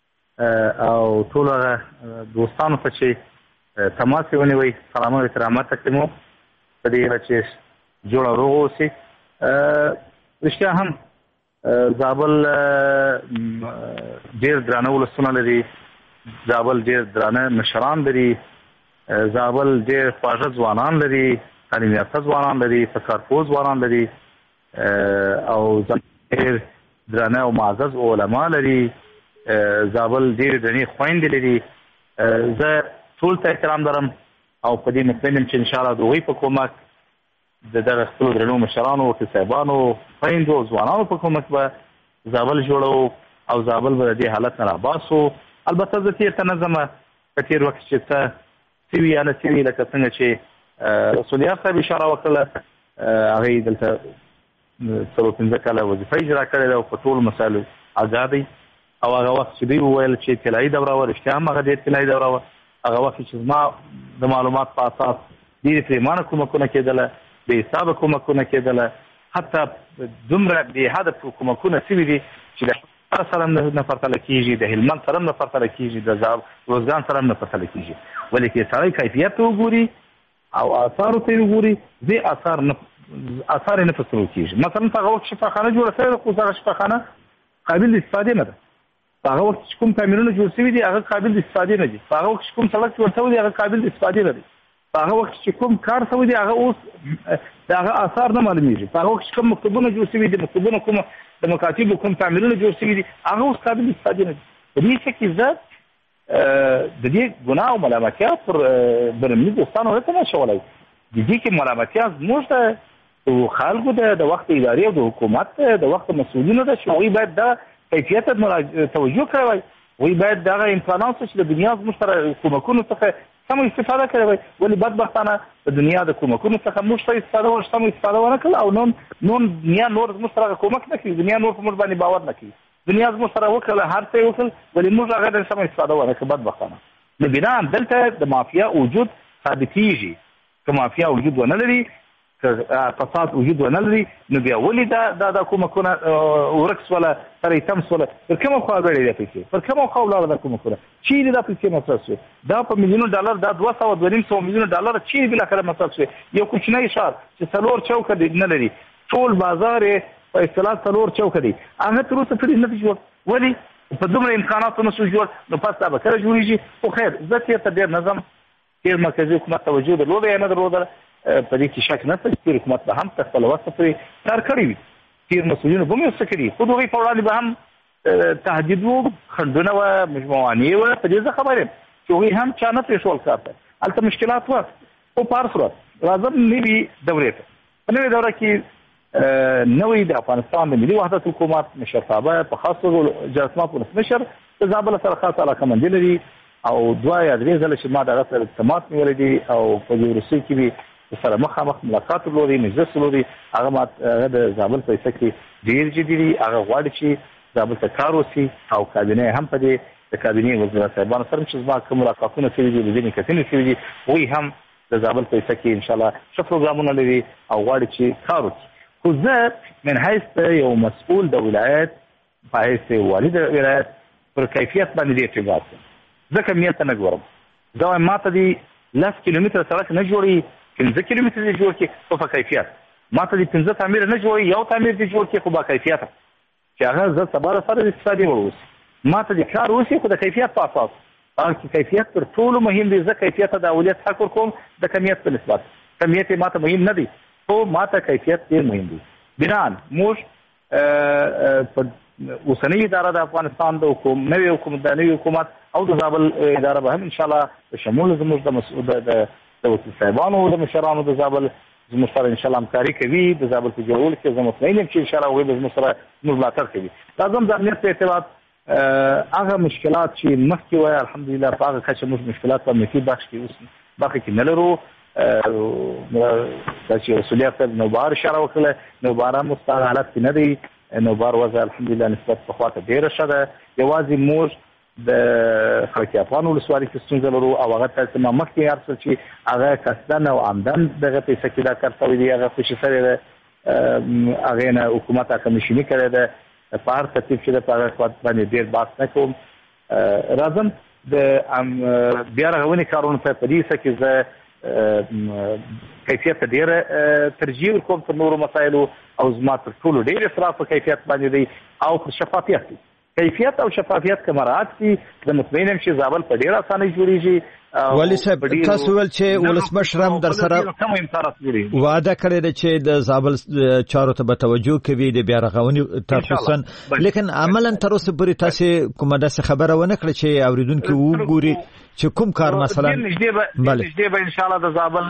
او ټول دوستانو ته چې تماس ونیوئ سلام او احترامات تقدیموم په دې چې جوړ روغ اوسئ. رښتیا هم زابل ډېر درانه ولسونه لري. زابل ډېر درانه مشران لري. زابل ډېر خواږه ځوانان لري، تعلیم یافته ځوانان لري، په کارپوه ځوانان لري او ډېر درانه او معزز علما لري. زابل ډېر درنې خویندې لري. زه ټول ته احترام لرم او په دې مطمئن یم چې انشاءالله د هغوی په کومک د دغه خپلو درنو مشرانو، صاحبانو، خویندو او ځوانانو په کومک به زابل جوړو او زابل به د دې حالت نه راباسو. البته زه تېر ته نه ځمه په تېر وخت چې څه څه وي یا نه څه وي، لکه څنګه چې رسول یار صاحب اشاره وکړله، هغې دلته څلور پنځه کاله وظیفه اجرا کړې ده او په ټولو مسایلو آګاه دی. او هغه وخت چې دوی وویل چې طلایي دوره وه، رښتیا هم هغه ډېر طلایي دوره وه. هغه وخت چې زما د معلومات په اساس ډېرې پرېمانه کومکونه کېدله، بې حسابه کومکونه کېدله، حتی دومره بې حده کومکونه سوي دي چې د هر سره هم نه پرتله کېږي، د هلمند سره هم نه پرتله کېږي، د روزګان سره هم نه پرتله کېږي. ولې چې سړی کیفیت ته وګوري او آثارو ته یې وګوري، دې آثار نه آثار یې نه پرتلو کېږي. مثلا په هغه وخت شفاخانه جوړه شوې ده، خو هغه شفاخانه قابل د استفادې نه ده. په هغه وخت چې کوم تعمیرونه جوړ شوي دي هغه قابل د استفادې نه دي. په هغه وخت چې کوم سړک جوړ شوی دی هغه قابل د استفادې نه دی. په هغه وخت چې کوم کار شوی دی هغه اوس د هغه آثار نه معلومیږي. په هغه وخت چې کوم مکتوبونه جوړ شوي دي، مکتوبونه کوم د مکاتبو کوم تعمیرونه جوړ شوي دي هغه اوس قابل د استفادې نه دي. په دې شکل زه د دې ګناه او ملامتیا پر برمني دوستانو نه تماشولی. د دې کې ملامتیا زموږ د خلکو ده، د وخت ادارې او د حکومت ده، د وخت مسؤلینو ده چې هغوی باید دا کیفیت ته توجه کړی وای. هغوی باید دغه امکاناتو چې د دنیا زموږ سره کومکونو څخه سمه استفاده کړې وای. ولې بدبختانه د دنیا د کومکونو څخه موږ ته استفاده ور سمه استفاده ونه کړل او نن نن دنیا نور زموږ سره کومک نه کوي، دنیا نور په موږ باندې باور نه کوي. دنیا زموږ سره وکړله، هر څه یې وکړل، ولې موږ هغه د سمه استفاده ونه کړو. بدبختانه نو بنا دلته د مافیا وجود ثابتېږي. که مافیا وجود ونه لري، که فساد وجود ونه لري، نو بیا ولې دا دا کومکونه ورک سوله، سره یې تم سوله؟ پر کومه خوا لاړې دا پیسې؟ پر کومه خوا ولاړه دا کومکونه؟ چیرې دا پیسې مصرف شوې؟ دا په میلیونو ډالر، دا دوه سوه دوه نیم سوه میلیونه ډالر چیرې بالاخره مصرف شوې؟ یو کوچنی ښار چې څلور چوکه نه لري، ټول بازار یې په اصطلاح څلور چوکه دی، هغه تر اوسه پورې نه دی جوړ. ولې په دومره امکاناتو نه شو جوړ؟ نو پس دا به کله جوړېږي؟ خو خیر، زه تېر ته ډېر نه ځم. تېر مرکزي حکومت توجه درلوده یا نه درلوده، په دې کې شک نشته چې تېر حکومت به هم تر خپله وسه پورې کار کړی وي. تېر مسؤلینو به هم یو څه کړي، خو د هغوی په وړاندې به هم تهدید و، خنډونه وه، مجموعانې وه. په دې زه خبر یم چې هغوی هم چا نه پرېښول کار ته. هلته مشکلات وه، خو په هر صورت راځم نوي دورې ته. په نوې دوره کې نوی د افغانستان د ملي وحدت حکومت مشرتابه په خاص توګه جرسمات ولسمشر د زابل سره خاصه علاقمندي لري او دوه یا درې ځله چې ما دغه سره اجتماعات نیولی دي او په دې وروستیو کې به سره مخامخ ملاقات لري، مجلس لري. هغه ما هغه د زابل په حصه کې ډېر جدي دي. هغه غواړي چې زابل ته کار وشي او کابینه هم په دې د کابینې وزیر صاحبانو سره چې زما کوم ملاقاتونه شوي دي، د ځینې کتنې شوي دي، هغوی هم د زابل په حصه کې انشاءالله ښه پروګرامونه لري او غواړي چې کار وکړي. خو زه من حیث یو مسؤول د ولایت، په حیث والي د ولایت، پر کیفیت باندې ډېر ټینګار کوم. زه کمیت ته نه ګورم. زه وایم ما ته دې لس کیلومتره سړک نه جوړوي، پنځه کیلومتره دې جوړ کړي، خو په کیفیت. ما ته دې پنځه تعمیر نه جوړوي، یو تعمیر دې جوړ کړي، خو با کیفیته، چې هغه زه سبا سره د اقتصادي وړ اوسي. ما ته دې کار وشي، خو د کیفیت په اساس. هغه کیفیت تر ټولو مهم دی. زه کیفیت ته د اولویت حق ورکوم د کمیت په نسبت. کمیت یې ما ته مهم نه دی، خو ما ته کیفیت ډېر مهم دی. بنان موږ په اوسنۍ اداره د افغانستان د نوې حکومت د نوې حکومت او د زابل اداره به هم انشاءالله په شمول زموږ د مسعود د وکیل صاحبانو د مشرانو د زابل زموږ سره انشاءالله همکاري کوي. د زابل په جوړولو کې زه مطمئن یم چې انشاءالله هغوی به زموږ سره زموږ ملاتړ کوي. راځم د امنیت په ارتباط هغه مشکلات چې مخکې وایي الحمدلله په هغه کچه موږ مشکلات په امنیتي بخش کې اوس برخه کې نه لرو. دا چې رسولیت صاحب نوبهار اشاره وکړله، نوبهار هم اوس په هغه حالت کې نه دی. نوبهار وضع الحمدلله نسبت پخوا ته ډېره ښه ده. یوازې موږ د خلک افغان ولسوالۍ کې ستونزه لرو او هغه ته ما مخکې یاد شول چې هغه قصدن او عمدن دغه پیسه کې دا کار شوی دی، هغه خوشي سوې ده. هغې نه حکومت کمیشني کړی ده په هر ترتیب چې ده په هغه خوا باندې ډېر بحث نه کوم. راځم د بیا رغونې کارونو ته. په دې حصه کې زه کیفیت ته ډېره ترجیح ورکوم تر نورو مسایلو او زما تر ټولو ډېر اصراف په کیفیت باندې دی او پر شفافیت دی. کیفیت او شفافیت که مراعات شي زه مطمئن یم چې زابل په ډېره اسانۍ جوړیږي. والي صاحب تاسو ول چې ولسمشر هم در سره وعده کړې ده چې د زابل چارو ته به توجه کوي د بیا رغونې ترڅنګ، لیکن عملاً تر اوسه پورې تاسو کومه داسې خبره ونه کړې چې اوریدونکو وګوري چې کوم کار مثلا نږدې به ان شاء الله د زابل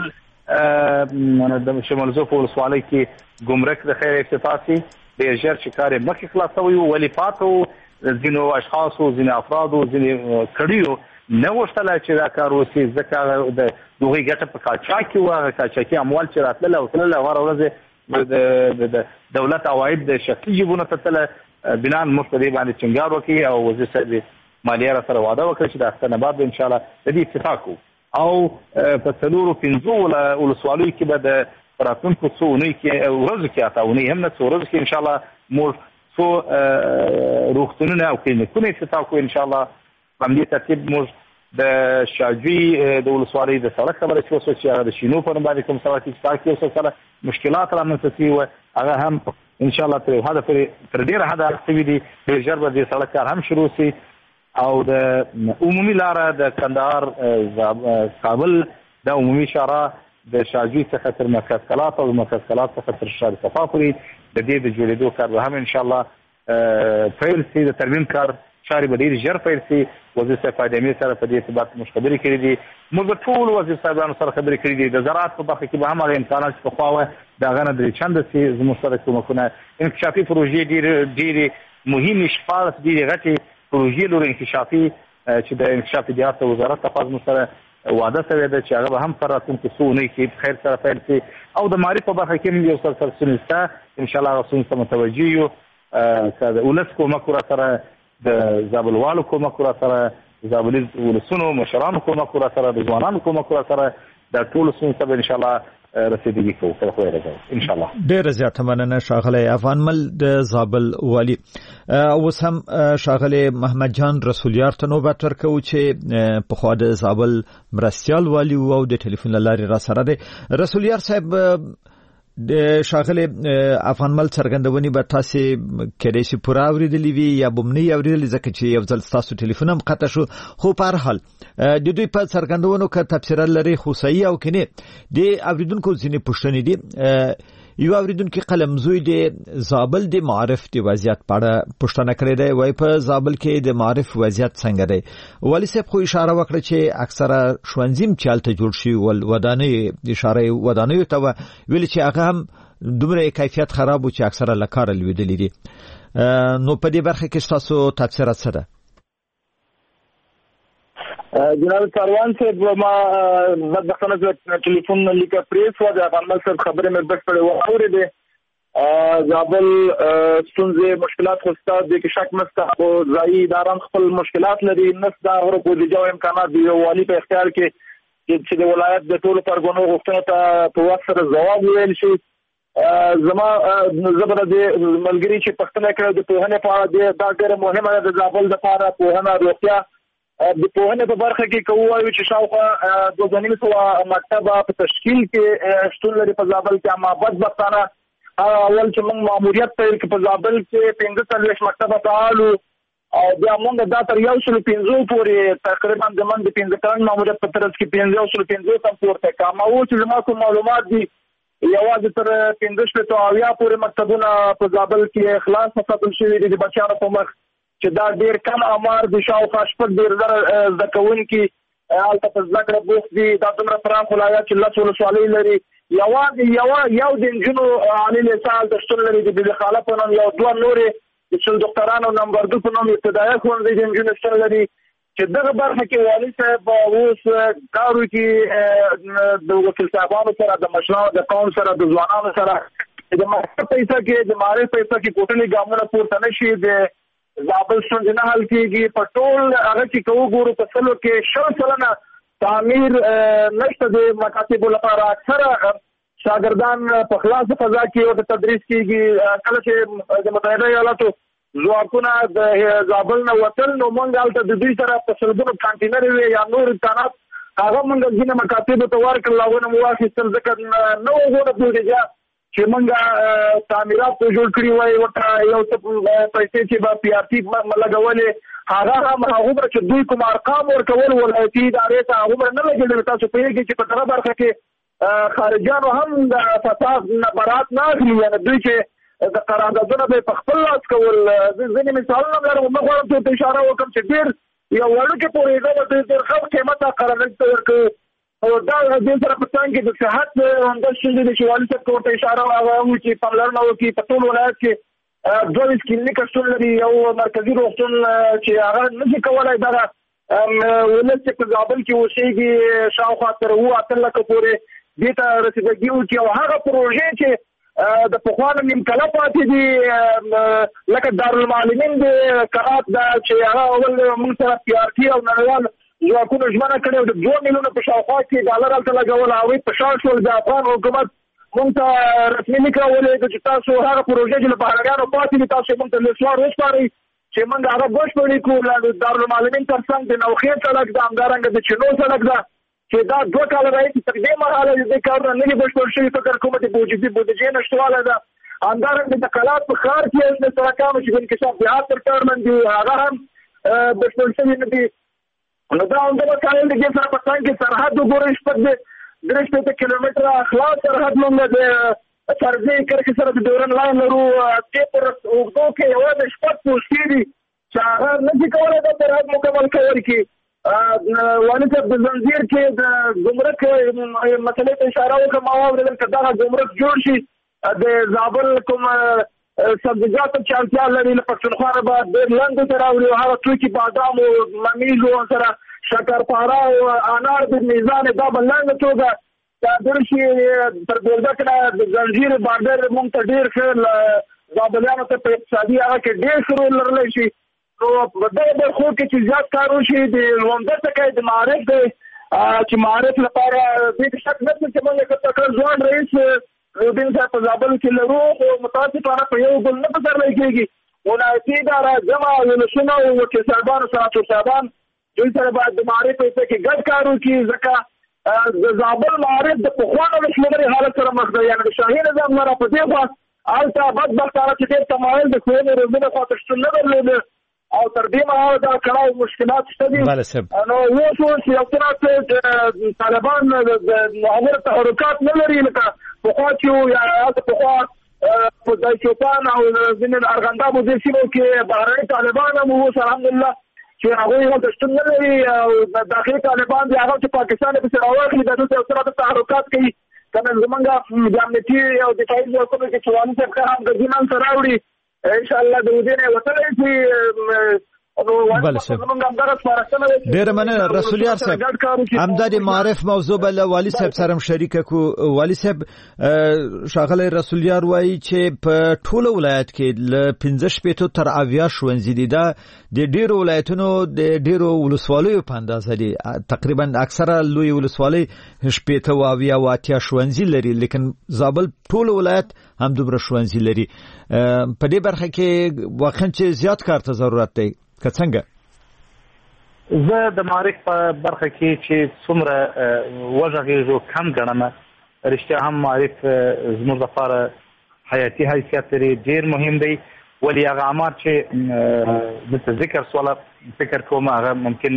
د شمال زو په ولسوالۍ کې ګمرک د خیر افتتاح شي، ډېر ژر چې کار یې مخکې خلاصوي او ولې پاتو ځینو اشخاصو ځینې افرادو ځینې کړیو نه غوښتل چې دا کار وشي، ځکه د دوی ګټه په قاچاق کې و، قاچاقي اموال چې راتلل او تلل هغه ورځ د دولت عواید د شخصي جیبونو ته تل بنا مختلف باندې څنګه وکي او وزیر صاحب مالیه را سره وعده وکړه چې د اختنه بعد ان شاء الله د دې اتفاق او په څلورو پنځو ولسوالیو کې به د راتلونکو څو اونۍ کې ورځو کې اته اونۍ هم نه څو ورځو کې ان شاء الله موږ څو روغتونونه او کلینیکونه افتتاح کوو ان شاء الله. په همدې ترتیب موږ د شاجوی د ولسوالۍ د سړک خبره چې وسوه چې هغه د شینو په نوم باندې کوم سړک افتتاح کړي او سره مشکلات رامنځته شوي وه، هغه هم ان شاء الله تر یو حده پورې تر ډېره حده شوي دي، ډېر ژر به د سړک کار هم شروع شي. او د عمومي لاره د کندهار کابل د عمومي شارع د شاجوی څخه تر مرکز کلات او مرکز کلات څخه تر شهر صفا پورې د دې د جوړېدو کار به هم ان شاء الله پیل شي. د ترمیم کار چارې به ډېر ژر پیل شي. وزیر صاحب فایدمي سره په دې اعتبار موږ خبرې کړې دي، موږ د ټولو وزیر صاحبانو سره خبرې کړې دي. د زراعت په برخه کې به هم هغه امکانات چې پخوا وه د هغه نه درې چنده شي زموږ سره کومکونه انکشافي پروژې ډېرې ډېرې مهمې شپاړس ډېرې غټې پروژې لرو انکشافي چې د انکشاف ادارات وزارت ته زموږ سره وعده شوې ده چې هغه به هم په راتلونکو څو اونۍ کې په خیر سره پیل شي. او د معارف په برخه کې هم یو څه سرچینې شته ان شاء الله هغه څه ته متوجه یو، که د ولس کومک را سره د زابلوالو کومک را سره زابلي ولسونو مشرانو کومک را سره د ځوانانو کومک را سره د ټولو څه ته ان شاء الله رسیدګي کوو تر خو راځي ان شاء الله. ډېر زیات مننه شاغلی افغانمل د زابل والی. اوس هم شاغلی محمد جان رسولیار ته نوبت ورکوو چې په خوا د زابل مرستیال والی او د ټلیفون لارې را سره دی. رسولیار صاحب د شاغلی افغانمل څرګندونې به تاسو کېدای شي پوره اوریدلې وي یا به نه اوریدلې ځکه چې یو ځل تاسو ټلیفون هم قطع شو، خو په هر حال د دوی په څرګندونو کې تفسیر لري خو صحیح او کنه د اوریدونکو ځینې پوښتنې دي. یو اوریدونکو قلمزوی د زابل د معارف د وضعیت په اړه پوښتنه کړې ده، وای په زابل کې د معارف وضعیت څنګه دی؟ والي صاحب خو اشاره وکړه چې اکثره ښوونځي چالت جوړ شي ول ودانې اشاره ودانې ته ویل چې هغه هم دومره کیفیت خراب و چې اکثره لکار لویدلې دي. نو په دې برخه کې تاسو تفسیرات څه ده؟ جناب کاروان صاحب ما بدبختانه ټلیفون لیکه پریس و د افغانمل صاحب خبرې مې بشپړې واورېدې. زابل ستونزې مشکلات خو ستا دې کې شک نشته، خو ځایي اداران خپل مشکلات لري، نس دا هغه بودیجه او امکانات د یو والي په اختیار کې چې د ولایت د ټولو پرګنو غوښتنو ته په وخت سره ځواب وویل شي. زما زبر د ملګری چې پښتنه کړه د پوهنې په اړه دا ډېره مهمه ده د زابل لپاره، پوهنه روغتیا د پوهنې په برخه کې کوو چې شاوخوا دوه نیم سوه مکتبه په تشکیل کې شتون لري په زابل کې. اما بدبختانه اول چې موږ ماموریت پیل کې په زابل کې پنځه څلوېښت مکتبه فعال او بیا موږ دا تر یو سل پنځو پورې تقریبا د من د پنځه کلن ماموریت په ترڅ کې پنځه سل پنځوس هم پورته کړه. اما اوس چې زما کوم معلومات دي یوازې تر پنځه شپېته اویا پورې مکتبونه په زابل کې خلاص ساتل شوي دي د بچیانو په مخ، چې دا ډېر کم امار د شاوخوا شپږ ډېر زره زده کوونکي هلته په زده کړه بوخت دي. دا دومره پراخ ولایت چې لس ولسوالۍ لري، یوازې یو یو د نجونو عالي لیسه هلته شتون لري د بېبي خاله په نوم، یو دوه نورې د صندوقدارانو نمبر دو په نوم ابتدایي ښوونځي د نجونو شتون لري. چې دغه برخه کې والي صاحب اوس کار وکړي د وکیل صاحبانو سره، د مشرانو د قوم سره، د ځوانانو سره، د معرفت پیسه کې د معرفت پیسه کې کوټنې ګامونه پورته نه شي، د زابل ستونزې نه حل کېږي. په ټول هغه چې که وګورو په سلو کې شل سلنه تعمیر نشته د مکاتبو لپاره. اکثره شاګردان په خلاصه فضا کې ورته تدریس کېږي. کله چې د متحده ایالاتو ځواکونه د زابل نه وتل نو موږ هلته د دوی سره په سلګونو کانټینرې وې یا نور امکانات هغه موږ ځینې مکاتبو ته ورکړل، هغونه مو واخیستل ځکه نه وګوره بودیجه چې موږ تعمیرات جوړ کړي وای ورته یو څه پیسې چې به پی آر ټي لګولې هغه هم هغه چې دوی کوم ارقام ورکول ولایتي ادارې ته هغه نه لګېدل. تاسو پوهېږئ چې په دغه برخه کې خارجیانو هم د فساد نه برات نه اخلي، یعنې دوی چې د قراردادونه به په خپل لاس کول. ځینې مثالونه لرم، زه غواړم ته اشاره وکړم چې ډېر یو وړوکی پروژه به دوی ډېر ښه قیمته قرارداد ته ورکوي او دا دې سره په څنګ کې د صحت همدا ستونزې دي چې والي صاحب ته ورته اشاره وه چې پاملرنه وکړي. په ټول ولایت کې دوه ویشت کلینیکه شتون لري، یو مرکزي روغتون چې هغه نشي کولی دغه ولس چې په زابل کې اوسېږي شاوخوا تر اووه اتۀ لکه پورې دې ته رسېدګي وکړي، او هغه پروژې چې د پخوا نه نیم کله پاتې دي لکه دارالمعلمین د قرات دا چې هغه اول موږ سره پی آر ټي او نړیوال ځواکونو ژمنه کړې او د دوه میلیونه په شاوخوا کې ډالر هلته لګول، هغوی په شا شول. د افغان حکومت موږ ته رسمي لیک راولېږه چې تاسو هغه پروژې چې له بهرنیانو پاتې دي تاسو موږ ته لیسوار وسپارئ چې موږ هغه بشپړې کړو. د دارالمعلمین تر څنګ د نوخې سړک ده، همدارنګه د چینو سړک ده چې دا دوه کاله راهیسې تر دې مرحله دې کارونه نه دي بشپړ شوي. فکر کوم د بودیجې نشتوالی ده. همدارنګه د کلات په ښار کې د سړکانو چې د انکشاف جهاد تر ټرمن دي هغه هم بشپړ شوي نه دي. نو دا هم د مسایل د دې سره په څنګ کې سرحد وګورئ، شپږ درې شپېته کیلومتره خلاص سرحد موږ د فرضي کرښې سره د ډیورنډ لاین لرو. دې پر اوږدو کې یوازې شپږ پوستې دي چې هغه نه شي کولی دا سرحد مکمل کول کړي. والي صاحب د زنځیر کې د ګمرک مسلې ته اشاره وکړه، ما واورېدل که دغه ګمرک جوړ شي د زابل کوم سبزیجاتو چې اړتیا لري له پښتونخوا نه به ډېر لنډو ته راوړي او هغه توکي بادام او ممیزو سره شکرپاره او انار د میزان دا به لنډه توګه صادر شي. تر بولدک نه د زنځیر بارډر موږ ته ډېر ښه زابلیانو ته په اقتصادي هغه کې ډېر ښه رول لرلی شي. نو په دغه برخو کې چې زیات کار وشي د لومړی ټکی د معارف دی چې معارف لپاره دې شک نشته چې موږ یې تکړه ځوان رئیس روبین صاحب په زابل کې لرو، خو متاسفانه په یو بل نه پسرلی کېږي. ولایتي اداره جمع ولسونه او وکیل صاحبان او سناتور صاحبان دوی سره باید د معارف په حصه کې ګډ کار وکړي، ځکه د زابل معارف د پخوا نه د شمېرې حالت سره مخ دی. یعنې د شاهي نظام نه را په دې خوا هلته بدبختانه چې ډېر تمایل د ښوونې روزنې خوا ته شتون نه درلوده او تر دې مهاله دا کړاو مشکلات شته دي. نو اوس اوس یو څه طالبان د هغه تحرکات نه لري لکه پخوا چې یا هلته پخوا په دایچوپان او ځینې ارغنداب او دې سیمو کې بهرني طالبان هم اوس الحمدلله چې هغوی هلته شتون نه لري او داخلي طالبان دي هغه چې پاکستان یې پسې راواخلي دا دلته یو څه تحرکات کوي. که نه زمونږ د امنیتي او دفاعي ځواکونو کې چې والي صاحب ښه همغږي منځته راوړي انشاءالله د ودې نه وتلی شي. ډیره مننه رسول یار صاحب. همدا د معارف موضوع بل والی صاحب سره شریک کو. والی صاحب شاغله رسول یار وایي چې په ټوله ولایت کې ل پنځه شپېته تر اویا ښوونځي دي. دا د ډیرو ولایتونو د ډیرو ولسوالیو په اندازه دي. تقریبا اکثره لوی ولسوالۍ شپېته او اویا او اتیا ښوونځي لري، لیکن زابل ټول ولایت هم دومره ښوونځي لري. په دې برخه کې واقعا چې زیات کار ته ضرورت دی. که څنګه زه د معارف په برخه کې چې څومره وغږېږو کم ګڼم، رښتیا هم معارف زموږ لپاره حیاتي حیثیت لري، ډېر مهم دی. ولې هغه اعمال چې دلته ذکر سوله فکر کوم هغه ممکن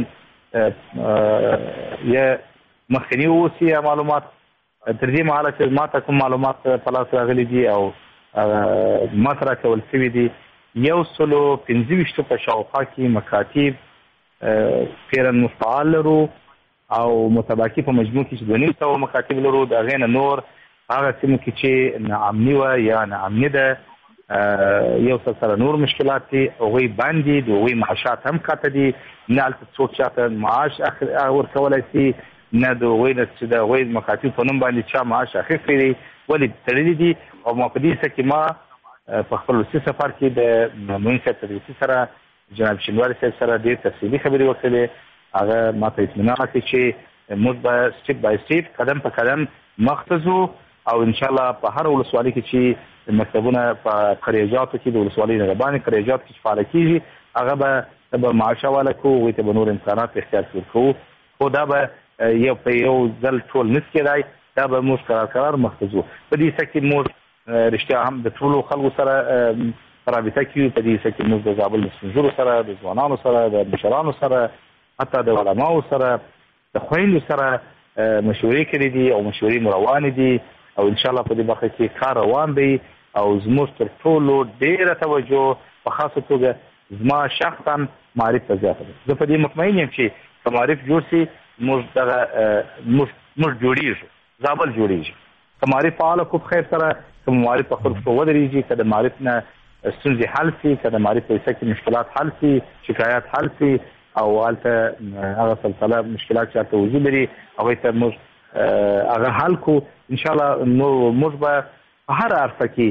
یا مخکني واوسي معلومات تر دې مهاله چې ما ته کوم معلومات په لاس راغلي دي او مطرح کول شوي دي یو سلو پنځه ویشتو په شاوخوا کې مکاتب پیرن مستعال لرو او متباقي په مجموع کې چې دوه نیم سوه مکاتب لرو. د هغې نه نور هغه سیمو کې چې ناامني وه یا ناامني ده یو څه سره نور مشکلات دي، هغوی بند دي، د هغوی معاشات هم کاته دي، نه هلته څوک چاته معاش ورکولی شي، نه د هغوی نه چې د هغوی مکاتب په نوم باندې چا معاش اخیستی دی، ولې تړلي دي. او ما په دې څه کې ما په خپل وروستي سفر کې د معین صاحب تدریسي سره جناب شینواري صاحب سره ډېر تفصیلي خبرې وکړلې. هغه ما ته اطمینان راکړی چې موږ به سټیپ بای سټیپ قدم په قدم مخ ته ځو او انشاءالله په هر ولسوالۍ کې چې مکتبونه په قریجاتو کې د ولسوالۍ نه باندې قریجات کې فعاله کېږي هغه به به معاش حواله کوو، هغوی ته به نور امکانات اختیار ورکوو، خو دا به یو په یو ځل ټول نه کېدای، دا به موږ قرار قرار مخ ته ځو. په دې څه کې موږ رښتیا هم د ټولو خلکو سره رابطه کوي. په دې کې موږ د زابل د سنجرو سره، د ځوانانو سره، د مشرانو سره، حتی د علماو سره، د خویندو سره مشورې کړې دي او مشورې مو روانې دي او ان شاء الله په دې برخه کې کار روان دی او زموږ تر ټولو ډېره توجه په خاصه توګه زما شخصا معرف ته زیاته ده. زه په دې مطمئن یم چې که معرف جوړ شي موږ دغه موږ جوړېږو، زابل جوړېږي. که معرف فعاله کو په خیر سره، که معرف په خپل پښو ودرېږي، که د معرف نه ستونزې حل شي، که د معرف په حصه کې مشکلات حل شي، شکایات حل شي او هلته هغه سلسله مشکلات چې هلته وجود لري هغوی ته موږ هغه حل کو. انشاءالله موږ به په هر عرصه کې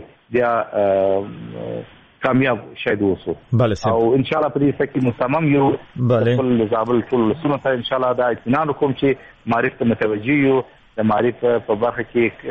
بیا کامیاب شاید اوسو او ان شاء الله په دې څه کې مصمم یو خپل زابل ټول لسونه ته ان شاء الله دا اطمینان کوم چې معرف ته متوجه یو. د معرف په برخه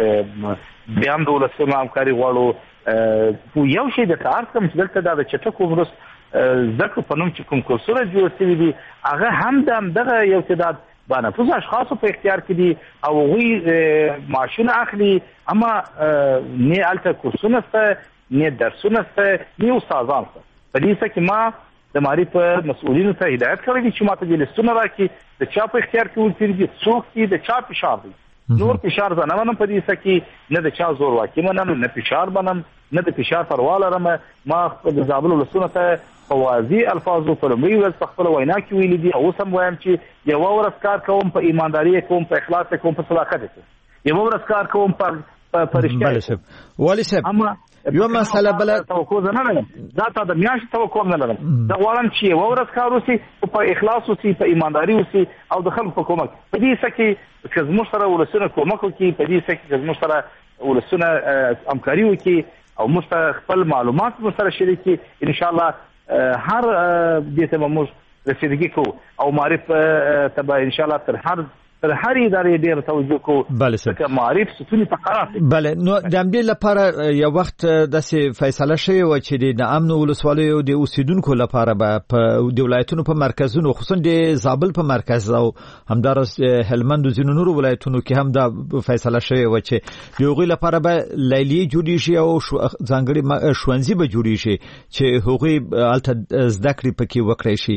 کې بیان د ولسونو همکاري غواړو. یو شی د تعارف کوم چې دلته دا د چټکو مرست ذکر په نوم چې کوم کورسونه جوړ شوي دي هغه هم د دغه یو تعداد بانفوذ اشخاصو په اختیار کې دي او هغوی معاشونه اخلي، اما نه هلته کورسونه شته، نه درسونه شته، نه استادان شته. په دې څه کې ما د معرف مسؤلینو ته هدایت کړی دی چې ما ته دې لیستونه راکړي د چا په اختیار کې ورتېري دي، څوک دي، د چا فشار دی. نور فشار زه نه منم په دې څه کې، نه د چا زور واکي منم، نه فشار منم، نه د فشار پروا لرم. ما د زابل ولسونو ته په واضح الفاظو په لومړي ورځ په خپله وینا کې ویلي دي او اوس هم وایم چې یوه ورځ کار کوم په ایمانداري کوم، په اخلاص کوم، په صداقت کوم. یوه ورځ کار کوم په رښتیا. والي صاحب یو مسله بل توقع نه لرم، دا ته د میاشتې توقع نه لرم. دا غواړم چې یوه ورځ کار وشي، په اخلاص وشي، په ایمانداري وشي او د خلکو په کومک. په دې څه کې که زموږ سره ولسونه کومک وکړي، په دې څه کې که زموږ سره ولسونه همکاري وکړي او موږ ته خپل معلومات موږ سره شریک کړي، انشاءالله هر دې ته به موږ رسیدګي کوو او معرف ته به انشاءالله تر هر تر هر ادارې ډېر توجه کوو ځکه معرف ستونې په قرار دی. بله، نو د همدې لپاره یو وخت داسې فیصله شوې وه چې د ناامنو ولسوالیو د اوسېدونکو لپاره به په د ولایتونو په مرکزونو خصوصا د زابل په مرکز او همداراز هلمند او ځینو نورو ولایتونو کې هم دا فیصله شوې وه چې د هغوی لپاره به لیلیې جوړې شي او ځانګړي ښوونځي به جوړې شي چې هغوی هلته زده کړې پکې وکړی شي.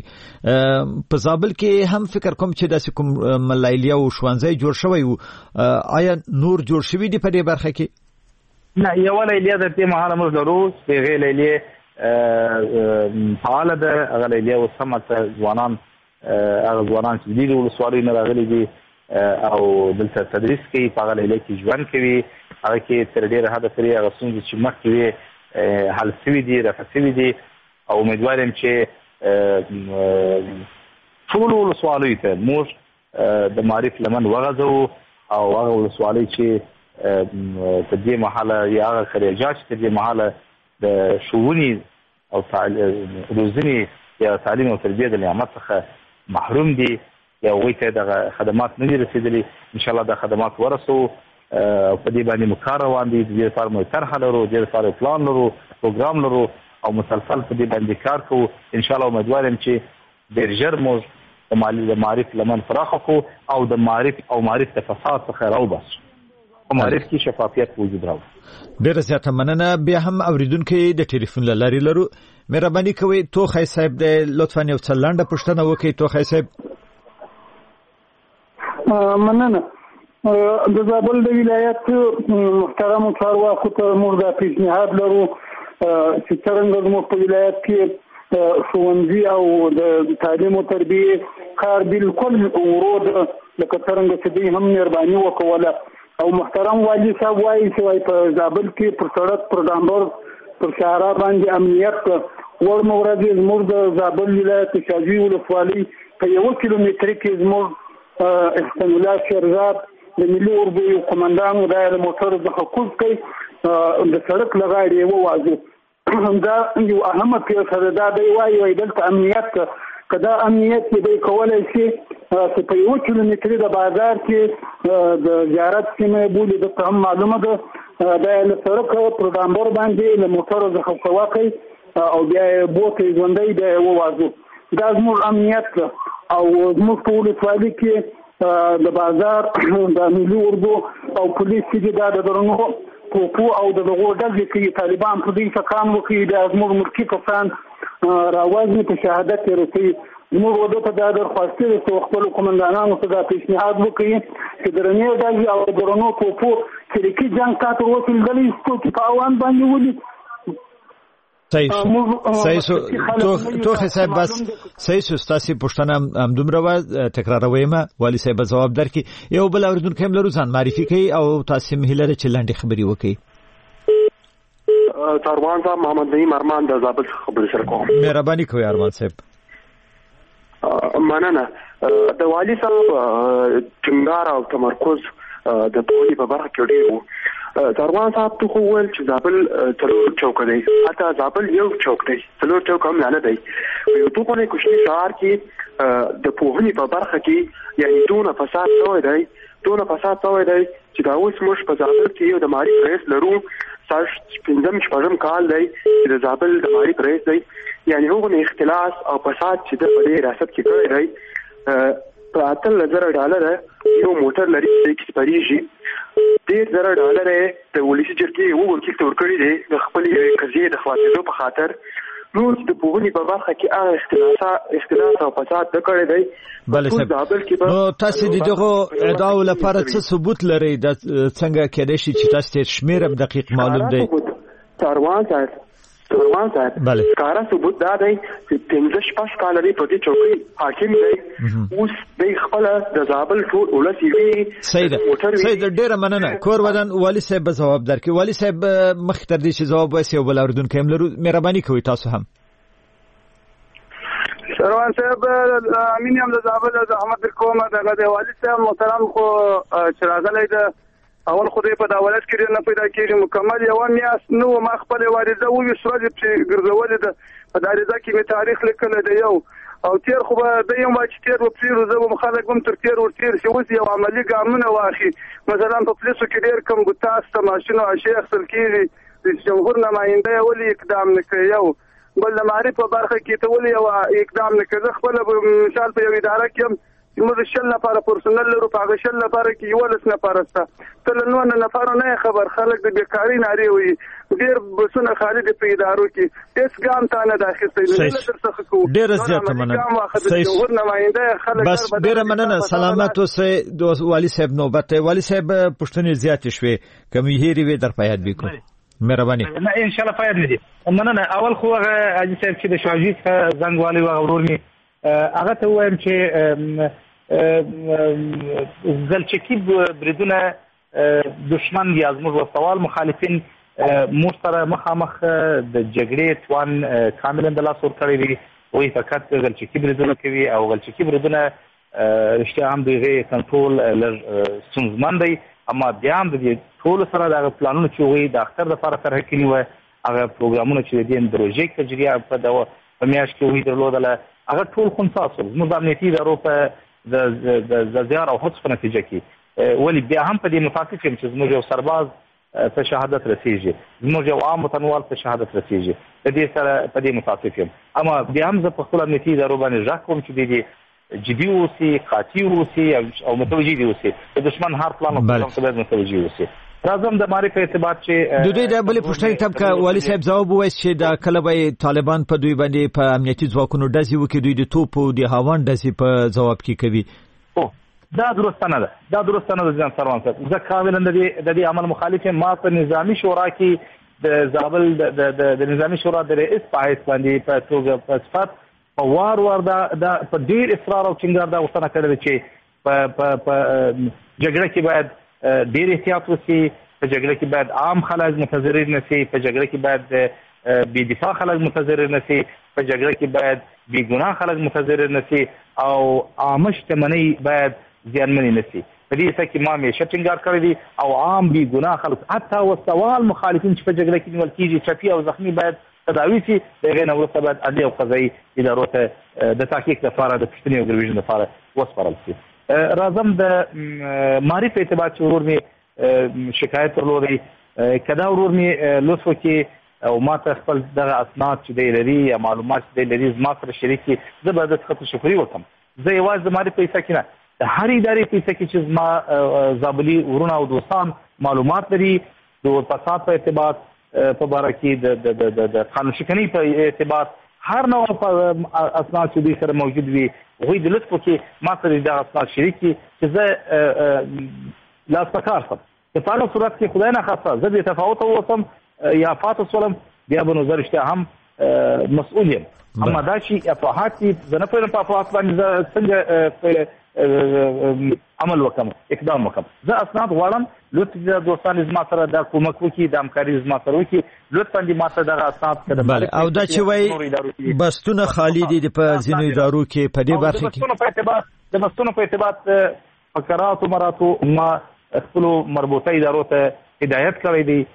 په زابل کې هم فکر کوم چې داسې کوم لیلیه او ښوونځی جوړ شوی و، آیا نور جوړ شوي دي په دې برخه کې؟ نه، یوه لیلیه د دې مهاله موږ لرو چې هغې لیلیې فعاله ده. هغه لیلیه اوس هم هلته ځوانان هغه ځوانان چې دې د ولسوالیو نه راغلي دي او دلته تدریس کوي، په هغه لیلیه کې ژوند کوي. هغه کې تر ډېره حده پورې هغه ستونزې چې مخکې وې حل شوي دي، رفع شوي دي او امیدوار یم چې ټولو ولسوالیو ته موږ د معرف لمن وغځو او هغه ولسوالۍ چې تر دې مهاله یا هغه خلیجات چې تر دې مهاله د ښوونې او روزنې یا تعلیم او تربیې د نعمت څخه محروم دي یا هغوی ته دغه خدمات نه دي رسېدلي، انشاءالله دا خدمات ورسوو او په دې باندې مو کار روان دی. د دې لپاره مو طرحه لرو، د دې لپاره پلان لرو، پروګرام لرو او مسلسل په دې باندې کار کوو. انشاءالله امیدوار یم چې ډېر ژر موږ د معرف لمن فراخه کو او د معرف او معرف د فساد څخه راوباسو، په معرف کې شفافیت وجود راوړو. ډېره زیاته مننه. بیا هم اورېدونکي د ټلیفون له لارې لرو، مهرباني کوئ توخی صاحب د لطفا یو څه لنډه پوښتنه وکړئ. توخی صاحب. مننه. د زابل د ولایت محترمو چارواکو ته موږ دا پیشنهاد لرو چې څرنګه زموږ په ولایت کې ښوونځي او د تعلیم او تربیې کار بالکل ورو ده، لکه څرنګه چې دوی هم مهرباني وکوله او محترم والي صاحب وایي چې وایي په زابل کې پر سړک، پر ډامبر، پر شهرا باندې امنیت وړ مورد زموږ د زابل ولایت شاجوی ولسوالۍ په یو کیلومتر کې زموږ احسان الله شیرزاد د ملي اردو یو قمندان دا د موټر څخه کوز کوي د سړک له غاړې یې ووازو. دا یو اهمه پیښه ده. دی وایي وایي دلته امنیت که دا امنیت یې دی کولی شي چې په یو کیلومتري د بازار کې د زیارت سیمه بولي، دلته هم معلومه ده دا یې له سړک پر ډامبر باندې له موټرو څخه سوا کوي او بیا یې بوتې ژوندی بیا یې ووازو. دا زموږ امنیت ده او زموږ په ولسوالۍ کې د بازار د ملي اردو او پولیس چې دا د درنو توپو او د دغو ډلې کې طالبان په دې څکان وکړي د زموږ ملکي کسان راوځي په شهادت یې رسوي. زموږ وده ته دا درخواست دی چې خپلو قمندانانو ته دا پیشنهاد وکړي چې درنې ډلې او درنو توپو چریکي جنګ تا تر اوسه لیدلی شو چې په اوان باندې ولید. صحیح صحیح سو تو تو حساب بس صحیح سو ستاسي پښتنه هم دومره و تکراروي ما والی صاحب جواب درکې یو بل اوردون کوم لرو ځان معرفي کوي او تاسو مهله چې لاندې خبري وکړي. تاروان صاحب محمد نعیم ارمان د زابل خبري سره کوم. مهرباني کوي ارمان صاحب. مننه. د والی صاحب ټینګار او تمرکز د ټولي په برخه کې ډیر وو. تاروان صاحب ته خو ول چې زابل څلور چوک دی، حتی زابل یو چوک دی، څلور چوک هم نه دی. یو ټوپونه کوچني شهر کې د پوهنې په برخه کې یعنی دونه فساد شوی دی دونه فساد شوی دی چې دا اوس موږ په زابل کې یو د ماري رئیس لرو ساش پنځم شپږم کال دی چې د زابل د ماري رئیس دی. یعنی هغه اختلاس او فساد چې د په ریاست کې کړی دی په اتل زره ډالر یو موټر لري چې پریږي ډیر زره ډالر د ولسی جرګې وو ورکې تور کړی دی د خپل قضیه د خلاصېدو په خاطر. نو د پوهنې په برخه کې هغه اختلاس اختلاس او فساد د کړی دی. بل نو تاسو د دغه ادعاو لپاره څه ثبوت لرئ د څنګه کېدای شي چې تاسو ته شمیر دقیق معلوم دی؟ تاروان صاحب تاروان صاحب کارا ثبوت دا دی چې پنځه شپږ کال لري په دې چوکۍ حاکم دی. اوس د خپل د زابل ټول ولسی وی سید سید ډیر مننه. کور ودان والی صاحب جواب درکې. والی صاحب مخ تر دې چې جواب وسی او بل اردن کوم لرو مهرباني کوي تاسو هم. شروان صاحب امین هم د زابل د احمد کومه د والی صاحب محترم خو چراغلې ده اول خدای په دولت کې نه پیدا کېږي مکمل یو میاس نو ما خپل واردزه وې سورج چې ګرځولې ده په دارزه کې می تاریخ لیکل دی یو او تیر خو به د یو ما چې تیر و پیرو زه به خلک هم تر تیر ور تیر شي اوس یو عملی ګامونه واخی مثلا په پولیسو کې ډیر کم ګوتاس ته ماشینو اشیاء خپل کېږي د جمهور نماینده ولي اقدام نکړي. یو بل د معرفت په برخه کې ته ولي یو اقدام نکړي. خپل مثال په یو اداره کې موږ شل لپاره پرسونل لرو په هغه شل لپاره کې یو لس نفر است تل نو نه نفر نه خبر خلک د بیکاری ناری وي ډیر بسونه خالد په ادارو کې هیڅ ګام ته نه داخلي نه در څخه کو ډیر زیات مننه. جمهور نماینده خلک بس ډیر مننه. سلامت اوسئ د والی صاحب نوبت. والی صاحب پښتنې زیات شوي کوم هېری وي در پياد وکړو مهرباني. نه ان شاء الله فائد دي. مننه. اول خو هغه اجي صاحب چې د شواجی زنګ والی و غورني هغه ته وایم چې زلچکی بریدونه دشمن یا زموږ وسوال مخالفین موږ سره مخامخ د جګړې توان کاملا د لاس ور کړی دی. وایي فقط زلچکی بریدونه کوي او زلچکی بریدونه رښتیا هم دغه کنټرول لږ ستونزمن دی. اما بیا هم د ټول سره د پلانونو چې وایي د اختر لپاره طرح کړي وي هغه پروګرامونه چې د پروژې تجربه په دغه په میاشت کې وي درلودله هغه ټول خنثاص زموږ امنیتي ادارو په د د زیار او هڅو په نتیجه کې ولی بیا هم په دې متاسف یم چې زموږ یو سرباز په شهادت رسیږي زموږ یو عام وطنوال په شهادت رسیږي په دې سره په دې متاسف یم. اما بیا هم زه په خپل امنیتي ادارو باندې ځکه کوم چې دې جدي اوسي قاطع اوسي او متوجي دي اوسي د دشمن هر پلان او پروګرام ته متوجي اوسي. راځم د ماري په ارتباط چې د دوی د بلې پښتنې طبقه والی صاحب جواب وایي چې د کلبې طالبان په دوی باندې په امنیتي ځواکونو ډزې وکړي دوی د توپو د هاوان ډزې په جواب کې کوي. او دا درسته نه ده دا درسته نه ده ځان سروان صاحب. زه کاملا د دې د دې عمل مخالف یم. ما په نظامی شورا کې د زابل د د نظامی شورا د رئیس په حیث باندې په توګه په صفت په وار وار دا د په ډیر اصرار او ټینګار دا وسنه کړل چې په په په جګړه کې باید ډیر احتیاط وشي په جګړه کې باید عام خلک متضرر نه شي په جګړه کې باید بی دفاع خلک متضرر نه شي په جګړه کې باید بی ګناه خلک متضرر نه شي او عامه شتمنۍ باید زیانمنې نه شي. په دې څه کې ما همیشه ټینګار کړی دی او عام بی ګناه خلک حتی وسوال مخالفین چې په جګړه کې نیول کېږي چپي او زخمي باید تداوي شي. دغه نه وروسته باید عدلي او قضایي ادارو ته د تحقیق لپاره د پښتنې او ګرویژن لپاره وسپارل شي. راځم د ماري په اعتبار چې ورور مې شکایت درلودی کدا ورور مې لطف وکړي او ما ته خپل دغه اسناد چې دی لري یا معلومات چې دی لري زما سره شریک کړي زه به د څخه تشکري وکړم. زه یوازې د ماري پیسه کې نه د هر ادارې پیسه کې چې زما زابلي ورونه او دوستان معلومات لري د فساد په ارتباط په باره کې د د د قانون شکنی په ارتباط هر نوع اسناد چې دوی سره موجود وي هغوی د لطفو کې ما سره د اسناد شریک کړي چې زه لاس په کار شم په هغه صورت کې خدای نخواسته زه بې تفاوته واوسم یا پاتې شولم بیا به نو زه رښتیا هم مسؤول یم اما دا چې افراحات دي زه نه پوهېږم په افراحات باندې زه څنګه عمل وکړم اقدام وکړم زه اسناد غواړم لطفا دوستان زما سره دا کومک وکړي د همکاري زما سره وکړي لطفا دې ما ته دغه اسناد بله او دا چې وایي بستونه خالي دي په ځینو ادارو کې په دې برخه کې د بستونو په ارتباط فقراتو مراتو ما خپلو مربوطه ادارو ته هدایت کړی دی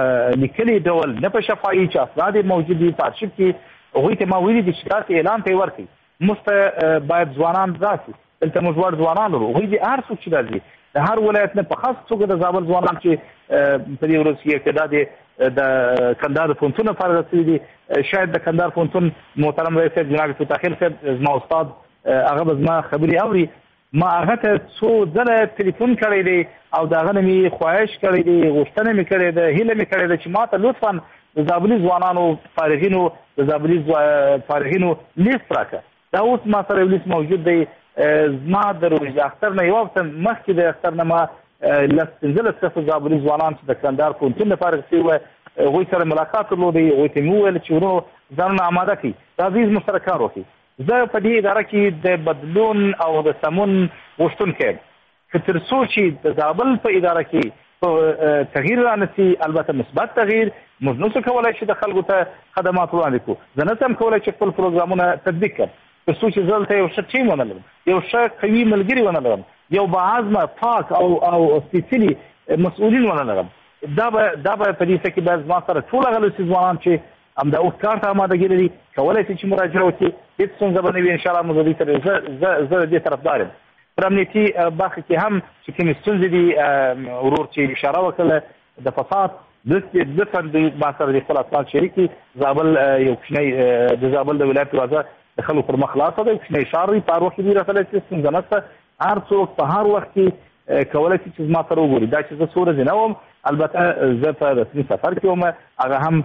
لیکلي ډول نه په شفایي چې اسناد موجود دي په ارشیف کې هغوی ته ما ویلي دي چې تاسې اعلان ته یې ورکړئ موږ ته باید ځوانان راشي دلته موږ وړ ځوانان لرو هغوی دي هر څوک چې راځي د هر ولایت نه په خاص توګه د زابل ځوانان چې په دې ورځ کې دا د د کندهار د پوهنتون لپاره رسېدلي دي شاید د کندهار پوهنتون محترم رئیس صاحب جناب فتاخیل صاحب زما استاد هغه به زما خبرې اوري ما هغه ته څو ځله تلیفون کړی دی او د هغه نه مې خواهش کړی دی غوښتنه مې کړې ده هیله مې کړې ده چې ما ته لطفا د زابلي ځوانانو فارغینو د زابلي فارغینو لیست راکړه دا اوس ما سره یو لیست موجود دی زما د روژې اختر نه یو هفته مخکې د اختر نه ما لس پنځلس کسه زابلي ځوانان چې د کندهار پوهنتون نه فارغ شوي وه هغوی سره ملاقات درلودی هغوی ته مې وویل چې ورونو ځانونه اماده کړي راځئ زموږ سره کار وکړي زه په دې اداره کې د بدلون او د سمون غوښتونکی یم که تر څو چې د زابل په اداره کې په تغییر رانسي البته مثبت تغییر موږ نشو کولی چې د خلکو ته خدمات وړاندې کړو زه نشم کولی چې خپل پروګرامونه تطبیق کړم تر څو چې زه دلته یو ښه ټیم ونه لرم یو ښه قوي ملګري ونه لرم یو باعزمه پاک او او سپېڅلي مسؤلین ونه لرم دا به دا به په دې څه کې باید زما سره ټول هغه لوستي ځوانان چې همدا اوس کار ته امادګي لري کولی شي چې مراجعه وکړي هېڅ ستونزه به نه وي انشاءالله موږ د دې سره زه د دې طرفدار یم پر امنیتي برخه کې هم چې کومې ستونزې دي ورور چې اشاره وکړله د فساد دلته ما سره د خپل اسناد شریک دي زابل یو کوچنی د زابل د ولایت دروازه د خلکو پر مخ خلاصه ده یو کوچنی ښار دی په هر وخت کې دوی راتلی شي ستونزه نشته هر څوک په هر وخت کې کولی شي چې زما سره وګوري دا چې زه څو ورځې نه وم البته زه په رسمي سفر کې وم هغه هم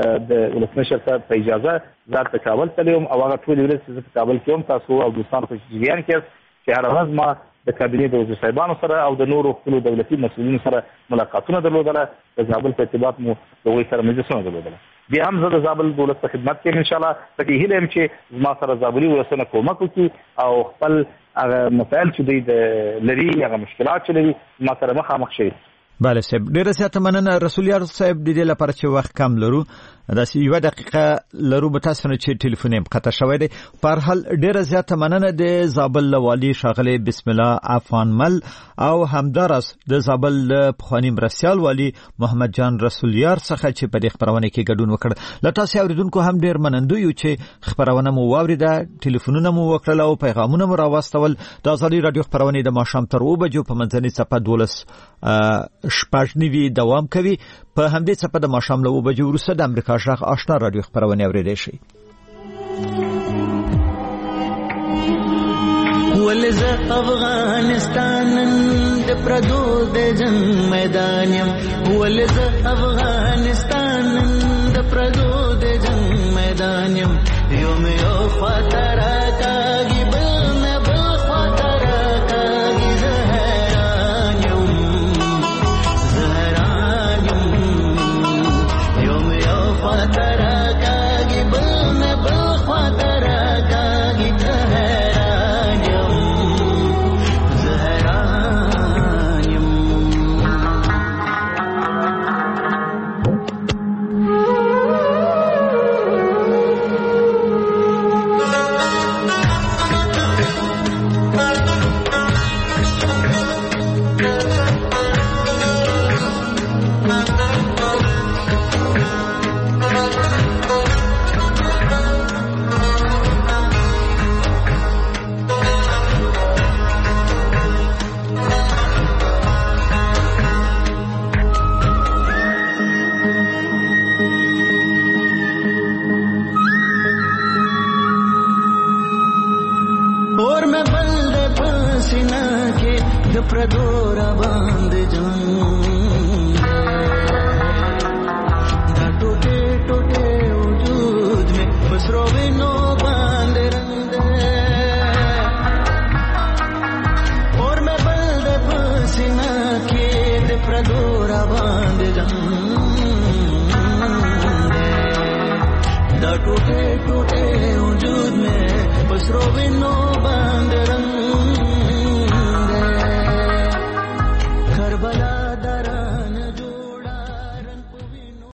د ولسمشر صاحب په اجازه زه په کابل تللی وم او هغه ټولې ورځې چې زه په کابل کې وم تاسو او دوستان په جریان کې چې هره ورځ ما د کابینې د وزیر صاحبانو سره او د نورو خپلو دولتي مسؤلینو سره ملاقاتونه درلودله د زابل په ارتباط مو د هغوی سره مجلسونه درلودله بیا هم زه د زابل دولت په خدمت کې یم انشاءالله پکې هیله یم چې زما سره زابلي ولسونه کومک وکړي او خپل هغه مسایل چې دوی لري هغه مشکلات چې لري زما سره مخامخ شي بله صاحب ډیره زیاته مننه رسول یار صاحب د دې لپاره چې وخت کم لرو داسې یوه دقیقه لرو به تاسو نه چې ټلیفون یې قطع شوی دی په هر حال ډیره زیاته مننه د زابل له والي ښاغلی بسم الله افغان مل او همداراز د زابل له پخواني مرستیال والي محمد جان رسول یار څخه چې په دې خپرونه کې ګډون وکړ له تاسو اورېدونکو هم ډیر منندوی یو چې خپرونه مو واورېده ټلیفونونه مو وکړل او پیغامونه مو راواستول د ازادي راډیو خپرونې د ماښام تر اوه بجو په منځنۍ څپه دولس شپږ نوي دوام کوي په همدې څپه د ماښام له اوه بجو وروسته د امریکا غږ آشنا راډیو خپرونې اورېدای شئ ولزه افغانستان د پردو د جنگ میدان یم ولزه افغانستان د پردو د جنگ میدان یم یو مې یو خواته راکاږي بل مې بل خواته راکاږي زه حیران یم زه حیران یم یو مې یو خواته راکاږي بل مې بل خواته راکاږي زه حیران یم زه حیران یم پسرو وینو